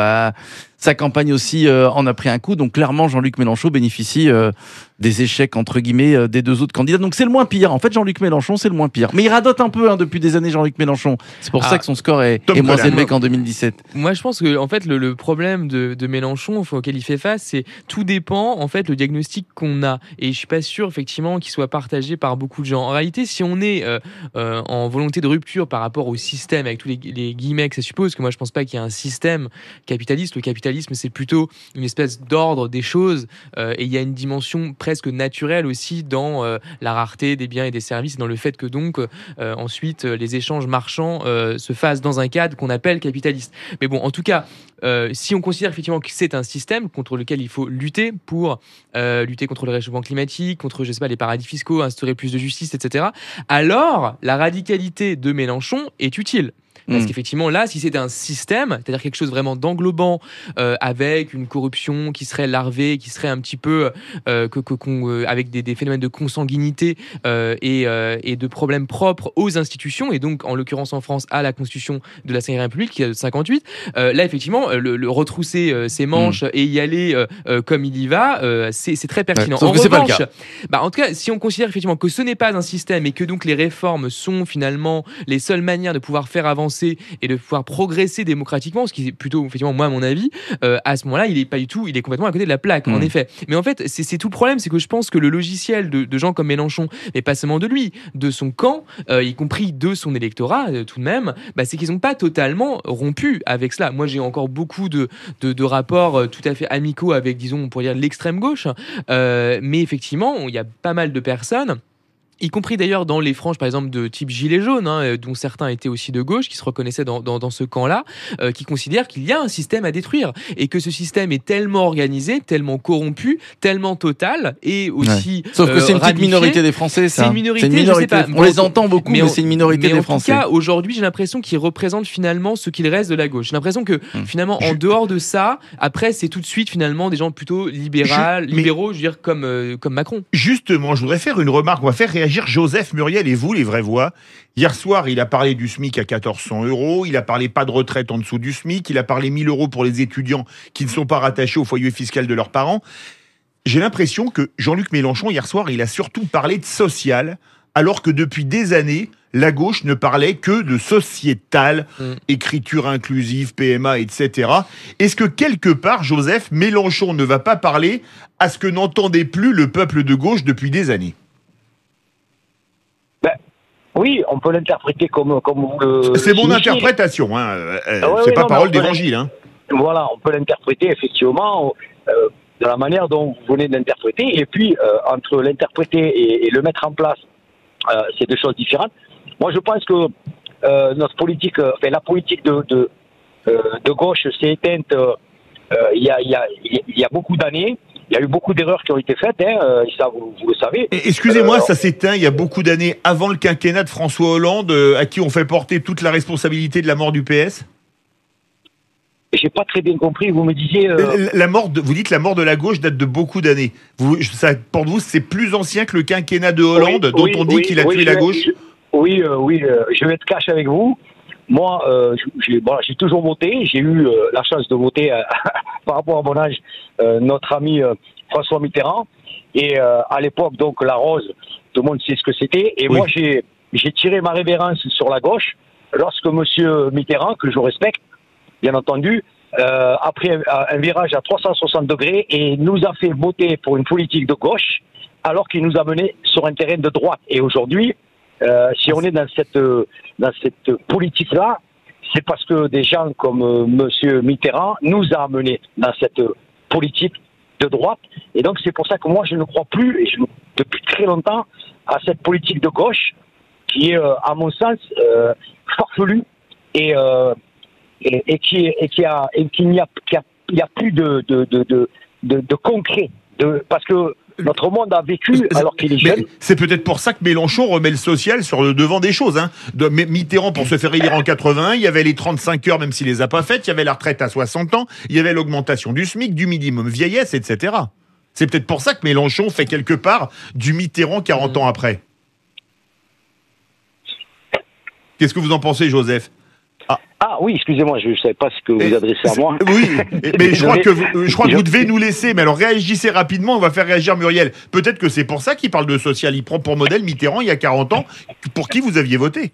sa campagne aussi en a pris un coup. Donc clairement, Jean-Luc Mélenchon bénéficie des échecs, entre guillemets, des deux autres candidats. Donc c'est le moins pire. En fait, Jean-Luc Mélenchon, c'est le moins pire. Mais il radote un peu depuis des années, Jean-Luc Mélenchon. C'est pour ça que son score est moins élevé qu'en 2017. Moi, je pense que en fait, le problème de Mélenchon auquel il fait face, c'est tout dépend, en fait, le diagnostic qu'on a. Et je suis pas sûr, effectivement, qu'il soit partagé par beaucoup de gens. En réalité, si on est en volonté de rupture par rapport au système, avec tous les guillemets que ça suppose, que moi, je pense pas qu'il y ait un système capitaliste. Le capitalisme, c'est plutôt une espèce d'ordre des choses. Et il y a une dimension presque naturelle aussi dans la rareté des biens et des services, et dans le fait que donc ensuite les échanges marchands se fassent dans un cadre qu'on appelle capitaliste. Mais bon, en tout cas, si on considère effectivement que c'est un système contre lequel il faut lutter pour lutter contre le réchauffement climatique, contre, je sais pas, les paradis fiscaux, instaurer plus de justice, etc., alors la radicalité de Mélenchon est utile. Parce qu'effectivement, là, si c'était un système, c'est-à-dire quelque chose vraiment d'englobant, avec une corruption qui serait larvée, qui serait un petit peu avec des phénomènes de consanguinité et de problèmes propres aux institutions, et donc en l'occurrence en France à la Constitution de la Ve République qui est de 58, là effectivement le retrousser ses manches et y aller comme il y va, c'est très pertinent. Sauf que c'est pas le cas. En tout cas, si on considère effectivement que ce n'est pas un système et que donc les réformes sont finalement les seules manières de pouvoir faire avancer et de pouvoir progresser démocratiquement, ce qui est plutôt, effectivement, moi, à mon avis, à ce moment-là, il est complètement à côté de la plaque, en effet. Mais en fait, c'est tout le problème, c'est que je pense que le logiciel de gens comme Mélenchon, mais pas seulement de lui, de son camp, y compris de son électorat, tout de même, c'est qu'ils n'ont pas totalement rompu avec cela. Moi, j'ai encore beaucoup de rapports tout à fait amicaux avec, disons, on pourrait dire l'extrême gauche, mais effectivement, il y a pas mal de personnes, y compris d'ailleurs dans les franges, par exemple, de type Gilets jaunes, dont certains étaient aussi de gauche, qui se reconnaissaient dans ce camp-là, qui considèrent qu'il y a un système à détruire, et que ce système est tellement organisé, tellement corrompu, tellement total, et aussi Sauf que c'est une petite minorité des Français, ça. C'est une minorité, je sais pas. On les entend beaucoup, mais c'est une minorité des Français. En tout cas, aujourd'hui, j'ai l'impression qu'ils représentent finalement ce qu'il reste de la gauche. J'ai l'impression que, finalement, en dehors de ça, après, c'est tout de suite, finalement, des gens plutôt libéraux, je veux dire, comme Macron. Justement, je voudrais faire une remarque. On va faire réagir Joseph, Muriel et vous, les vraies voix. Hier soir, il a parlé du SMIC à 1400 €, il a parlé pas de retraite en dessous du SMIC, il a parlé 1000 € pour les étudiants qui ne sont pas rattachés au foyer fiscal de leurs parents. J'ai l'impression que Jean-Luc Mélenchon, hier soir, il a surtout parlé de social, alors que depuis des années, la gauche ne parlait que de sociétal, écriture inclusive, PMA, etc. Est-ce que quelque part, Joseph, Mélenchon ne va pas parler à ce que n'entendait plus le peuple de gauche depuis des années? Oui, on peut l'interpréter comme vous le... C'est mon interprétation, hein. C'est pas parole d'évangile. Hein. Voilà, on peut l'interpréter effectivement de la manière dont vous venez de l'interpréter. Et puis, entre l'interpréter et le mettre en place, c'est deux choses différentes. Moi, je pense que notre politique, la politique de gauche s'est éteinte il y a beaucoup d'années. Il y a eu beaucoup d'erreurs qui ont été faites, hein, ça vous le savez. Excusez-moi, ça s'éteint il y a beaucoup d'années avant le quinquennat de François Hollande, à qui on fait porter toute la responsabilité de la mort du PS? J'ai pas très bien compris, vous me disiez... Vous dites la mort de la gauche date de beaucoup d'années. Pour vous, c'est plus ancien que le quinquennat de Hollande, dont on dit qu'il a tué la gauche? Oui, je vais être cash avec vous. Moi, j'ai toujours voté. J'ai eu la chance de voter par rapport à mon âge, notre ami François Mitterrand. Et à l'époque, donc, la rose, tout le monde sait ce que c'était. Et moi, j'ai tiré ma révérence sur la gauche lorsque monsieur Mitterrand, que je respecte, bien entendu, a pris un virage à 360 degrés et nous a fait voter pour une politique de gauche alors qu'il nous a menés sur un terrain de droite. Et aujourd'hui, si on est dans cette politique-là, c'est parce que des gens comme monsieur Mitterrand nous a amenés dans cette politique de droite. Et donc c'est pour ça que moi je ne crois plus, depuis très longtemps, à cette politique de gauche qui est, à mon sens, farfelue et qu'il n'y a plus de concret. Parce que notre monde a vécu alors qu'il est jeune. C'est peut-être pour ça que Mélenchon remet le social sur le devant des choses. Hein. Mitterrand, pour se faire élire en 81, il y avait les 35 heures, même s'il les a pas faites, il y avait la retraite à 60 ans, il y avait l'augmentation du SMIC, du minimum vieillesse, etc. C'est peut-être pour ça que Mélenchon fait quelque part du Mitterrand 40 ans après. Qu'est-ce que vous en pensez, Joseph ? Ah oui, excusez-moi, je ne savais pas ce que vous adressez à moi. Oui, mais je crois que vous devez nous laisser. Mais alors réagissez rapidement, on va faire réagir Muriel. Peut-être que c'est pour ça qu'il parle de social. Il prend pour modèle Mitterrand il y a 40 ans, pour qui vous aviez voté.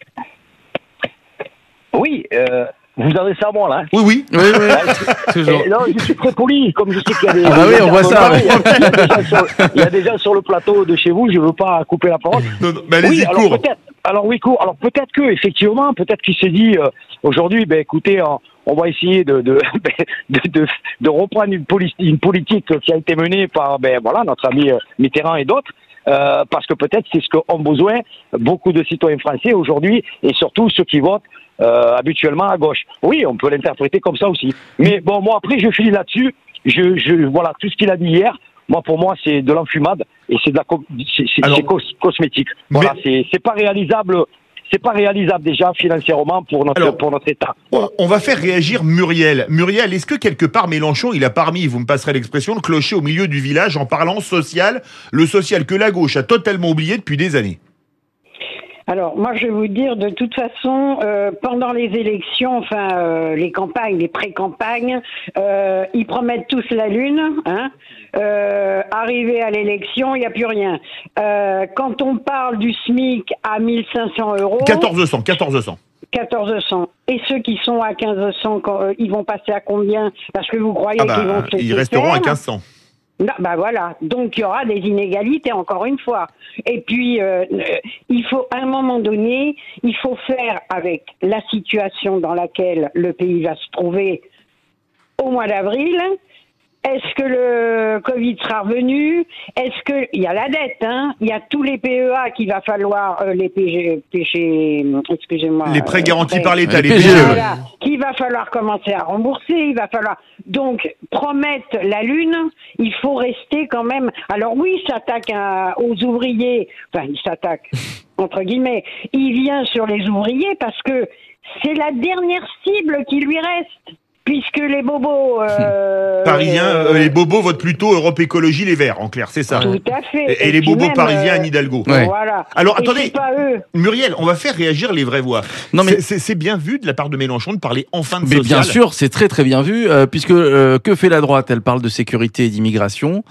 Oui, vous adressez à moi là. Oui. Non, je suis très poli, comme je sais qu'il y a des... Ah oui, on voit ça. Il y a des gens sur le plateau de chez vous, je ne veux pas couper la parole. Non, mais allez-y, court. Alors peut-être que effectivement, peut-être qu'il s'est dit aujourd'hui, écoutez, on va essayer de reprendre une politique qui a été menée par notre ami Mitterrand et d'autres, parce que peut-être c'est ce qu'ont besoin beaucoup de citoyens français aujourd'hui et surtout ceux qui votent habituellement à gauche. Oui, on peut l'interpréter comme ça aussi. Mais bon, moi après je finis là-dessus. Voilà tout ce qu'il a dit hier. Moi, pour moi, c'est de l'enfumade et c'est cosmétique. Voilà, c'est pas réalisable. C'est pas réalisable déjà financièrement pour notre État. Voilà. On va faire réagir Muriel. Muriel, est-ce que quelque part Mélenchon, il a parmi, vous me passerez l'expression, le clocher au milieu du village en parlant social, le social que la gauche a totalement oublié depuis des années? Alors, moi, je vais vous dire, de toute façon, pendant les élections, les campagnes, les pré-campagnes, ils promettent tous la lune, hein. Arrivé à l'élection, il n'y a plus rien. Quand on parle du SMIC à 1500 euros... 1400. Et ceux qui sont à 1500, ils vont passer à combien? Parce que vous croyez qu'ils vont se ils resteront à 1500. Non, voilà. Donc il y aura des inégalités encore une fois. Et puis il faut à un moment donné, il faut faire avec la situation dans laquelle le pays va se trouver au mois d'avril. Est-ce que le Covid sera revenu? Est-ce que il y a la dette, hein? Il y a tous les PEA qu'il va falloir les excusez-moi. Les prêts garantis par l'État, les PGE. Voilà, qu'il va falloir commencer à rembourser. Il va falloir donc promettre la lune. Il faut rester quand même. Alors oui, il s'attaque aux ouvriers. Enfin, il s'attaque entre guillemets. Il vient sur les ouvriers parce que c'est la dernière cible qui lui reste. puisque les bobos... les bobos votent plutôt Europe Écologie Les Verts, en clair, c'est ça. Tout à fait. Et les puis bobos même, parisiens Anne Hidalgo. Voilà. Alors, Et attendez, c'est pas eux. Muriel, on va faire réagir les vraies voix. Non, mais- C'est bien vu de la part de Mélenchon de parler enfin de Mais social. bien sûr, c'est très très bien vu, puisque que fait la droite? Elle parle de sécurité et d'immigration,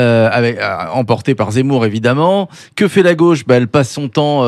emportée par Zemmour évidemment. Que fait la gauche? Elle passe son temps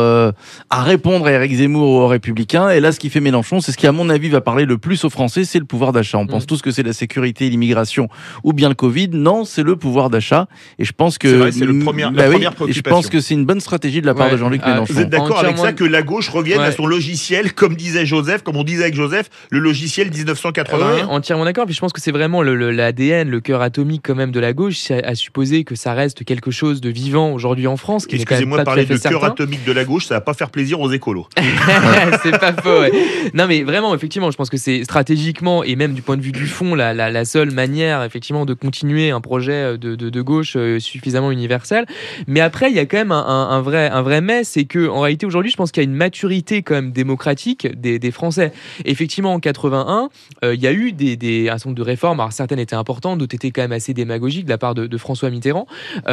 à répondre à Éric Zemmour ou aux Républicains. Et là, ce qui fait Mélenchon, c'est ce qui à mon avis va parler le plus aux Français, c'est le pouvoir d'achat. On pense tous que c'est la sécurité et l'immigration ou bien le Covid. Non, c'est le pouvoir d'achat. Et je pense que C'est vrai, c'est la première et je préoccupation. pense que c'est une bonne stratégie de la part de Jean-Luc Mélenchon. Vous êtes d'accord avec ça, que la gauche revienne à son logiciel, comme disait Joseph, comme on disait avec Joseph, le logiciel 1981? Ouais, entièrement d'accord. Puis je pense que c'est vraiment l'ADN, le cœur atomique quand même de la gauche, c'est à supposer que ça reste quelque chose de vivant aujourd'hui en France. Excusez-moi de parler de cœur atomique de la gauche, ça va pas faire plaisir aux écolos. C'est pas faux. Ouais. Non, mais vraiment, effectivement, je pense que c'est stratégiquement et même du point de vue du fond la seule manière, effectivement, de continuer un projet de gauche suffisamment universel. Mais après, il y a quand même un vrai mais, c'est que en réalité aujourd'hui, je pense qu'il y a une maturité quand même démocratique des Français. Effectivement, en 81, il y a eu un certain nombre de réformes. Alors certaines étaient importantes, d'autres étaient quand même assez démagogiques de la part de François Mitterrand.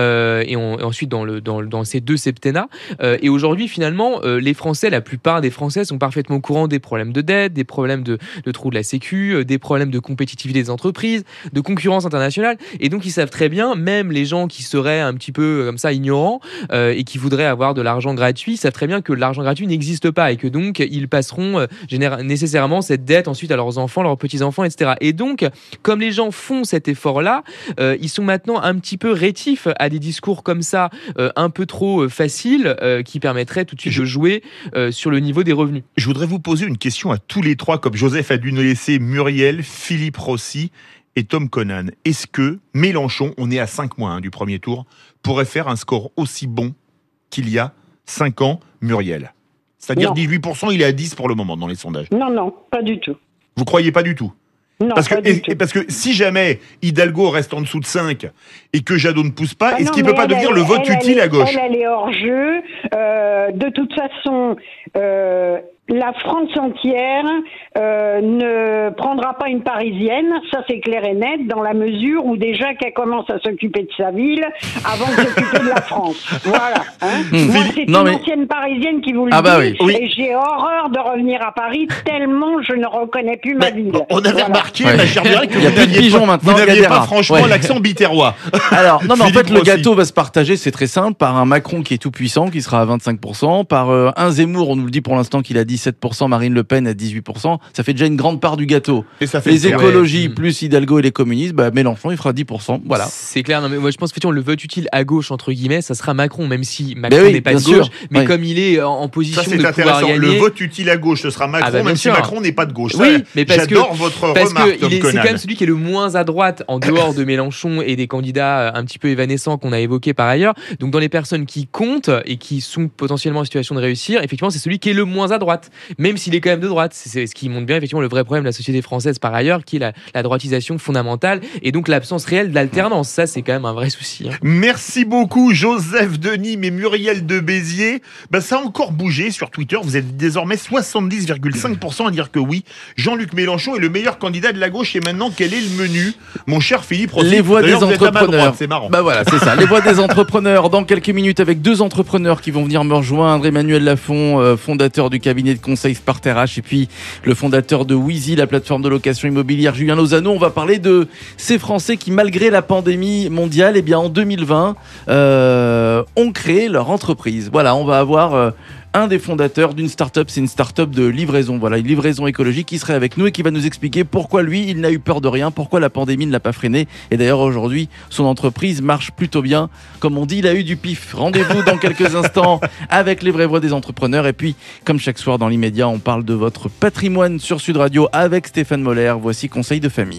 Et ensuite dans ces deux septennats. Et aujourd'hui, finalement, les Français, la plupart des Français sont parfaitement au courant des problèmes de dette, des problèmes de trous de la Sécu, des problèmes de compétitivité des entreprises, de concurrence internationale. Et donc, ils savent très bien, même les gens qui seraient un petit peu comme ça ignorants et qui voudraient avoir de l'argent gratuit, savent très bien que l'argent gratuit n'existe pas et que donc ils passeront nécessairement cette dette ensuite à leurs enfants, leurs petits-enfants, etc. Et donc, comme les gens font cet effort-là, ils sont maintenant un petit peu rétifs à des discours comme ça, un peu trop faciles, qui permettraient tout de suite de jouer sur le niveau des revenus. Je voudrais vous poser une question à tous les trois, comme Joseph a dû nous laisser Muriel, Philippe Rossi et Tom Conan. Est-ce que Mélenchon, on est à 5 mois du premier tour, pourrait faire un score aussi bon qu'il y a 5 ans, Muriel? C'est-à-dire Non. 18%, il est à 10 pour le moment dans les sondages. Non, pas du tout. Vous croyez pas du tout? Non, parce pas du tout. parce que si jamais Hidalgo reste en dessous de 5 et que Jadot ne pousse pas, Ah est-ce non, qu'il ne peut mais pas devenir le vote utile à gauche? Elle est hors jeu. De toute façon, la France entière ne prendra pas une Parisienne, ça c'est clair et net, dans la mesure où déjà qu'elle commence à s'occuper de sa ville avant de s'occuper de la France. Voilà. Hein. Moi, c'est une ancienne Parisienne qui vous le dit, et j'ai horreur de revenir à Paris tellement je ne reconnais plus ma ville. On avait remarqué, ma chère Muriel, que Il y a plus de pigeons maintenant. vous n'aviez pas Gadera. franchement l'accent biterrois. Alors, non, mais en Philippe fait, le Rossi. gâteau va se partager, c'est très simple, par un Macron qui est tout puissant, qui sera à 25%, par un Zemmour, on nous le dit pour l'instant qu'il a 17%, Marine Le Pen à 18%, ça fait déjà une grande part du gâteau. Et ça fait les le tour. écologies, plus Hidalgo et les communistes, Mélenchon, il fera 10%, voilà. C'est clair, non, mais moi je pense effectivement le vote utile à gauche, entre guillemets, ça sera Macron, même si Macron n'est pas de gauche, mais comme il est en position Ça, c'est de pouvoir intéressant. gagner... Le vote utile à gauche, ce sera Macron, bien même si sûr. Macron n'est pas de gauche. Oui, mais j'adore votre remarque, Tom c'est Conan. quand même celui qui est le moins à droite, en dehors de Mélenchon et des candidats un petit peu évanescents qu'on a évoqués par ailleurs. Donc dans les personnes qui comptent et qui sont potentiellement en situation de réussir, effectivement, c'est celui qui est le moins à droite, même s'il est quand même de droite. C'est ce qui montre bien effectivement le vrai problème de la société française par ailleurs, qui est la droitisation fondamentale et donc l'absence réelle de l'alternance. Ça, c'est quand même un vrai souci. Merci beaucoup Joseph Denis et Muriel de Béziers. Ça a encore bougé sur Twitter. Vous êtes désormais 70,5% à dire que oui, Jean-Luc Mélenchon est le meilleur candidat de la gauche. Et maintenant, quel est le menu, mon cher Philippe Rossi? Les voix des D'ailleurs, vous êtes à ma entrepreneurs. droite, c'est marrant. Voilà, c'est ça. Les voix des entrepreneurs. Dans quelques minutes, avec 2 entrepreneurs qui vont venir me rejoindre. Emmanuel Lafont, fondateur du cabinet de conseil Sparterach, et puis le fondateur de Wheezy, la plateforme de location immobilière, Julien Lozano. On va parler de ces Français qui, malgré la pandémie mondiale, en 2020, ont créé leur entreprise. Voilà, on va avoir un des fondateurs d'une start-up, c'est une start-up de livraison, voilà, une livraison écologique qui serait avec nous et qui va nous expliquer pourquoi lui, il n'a eu peur de rien, pourquoi la pandémie ne l'a pas freiné. Et d'ailleurs, aujourd'hui, son entreprise marche plutôt bien. Comme on dit, il a eu du pif. Rendez-vous dans quelques instants avec les vraies voix des entrepreneurs. Et puis, comme chaque soir dans l'immédiat, on parle de votre patrimoine sur Sud Radio avec Stéphane Moller. Voici Conseil de famille.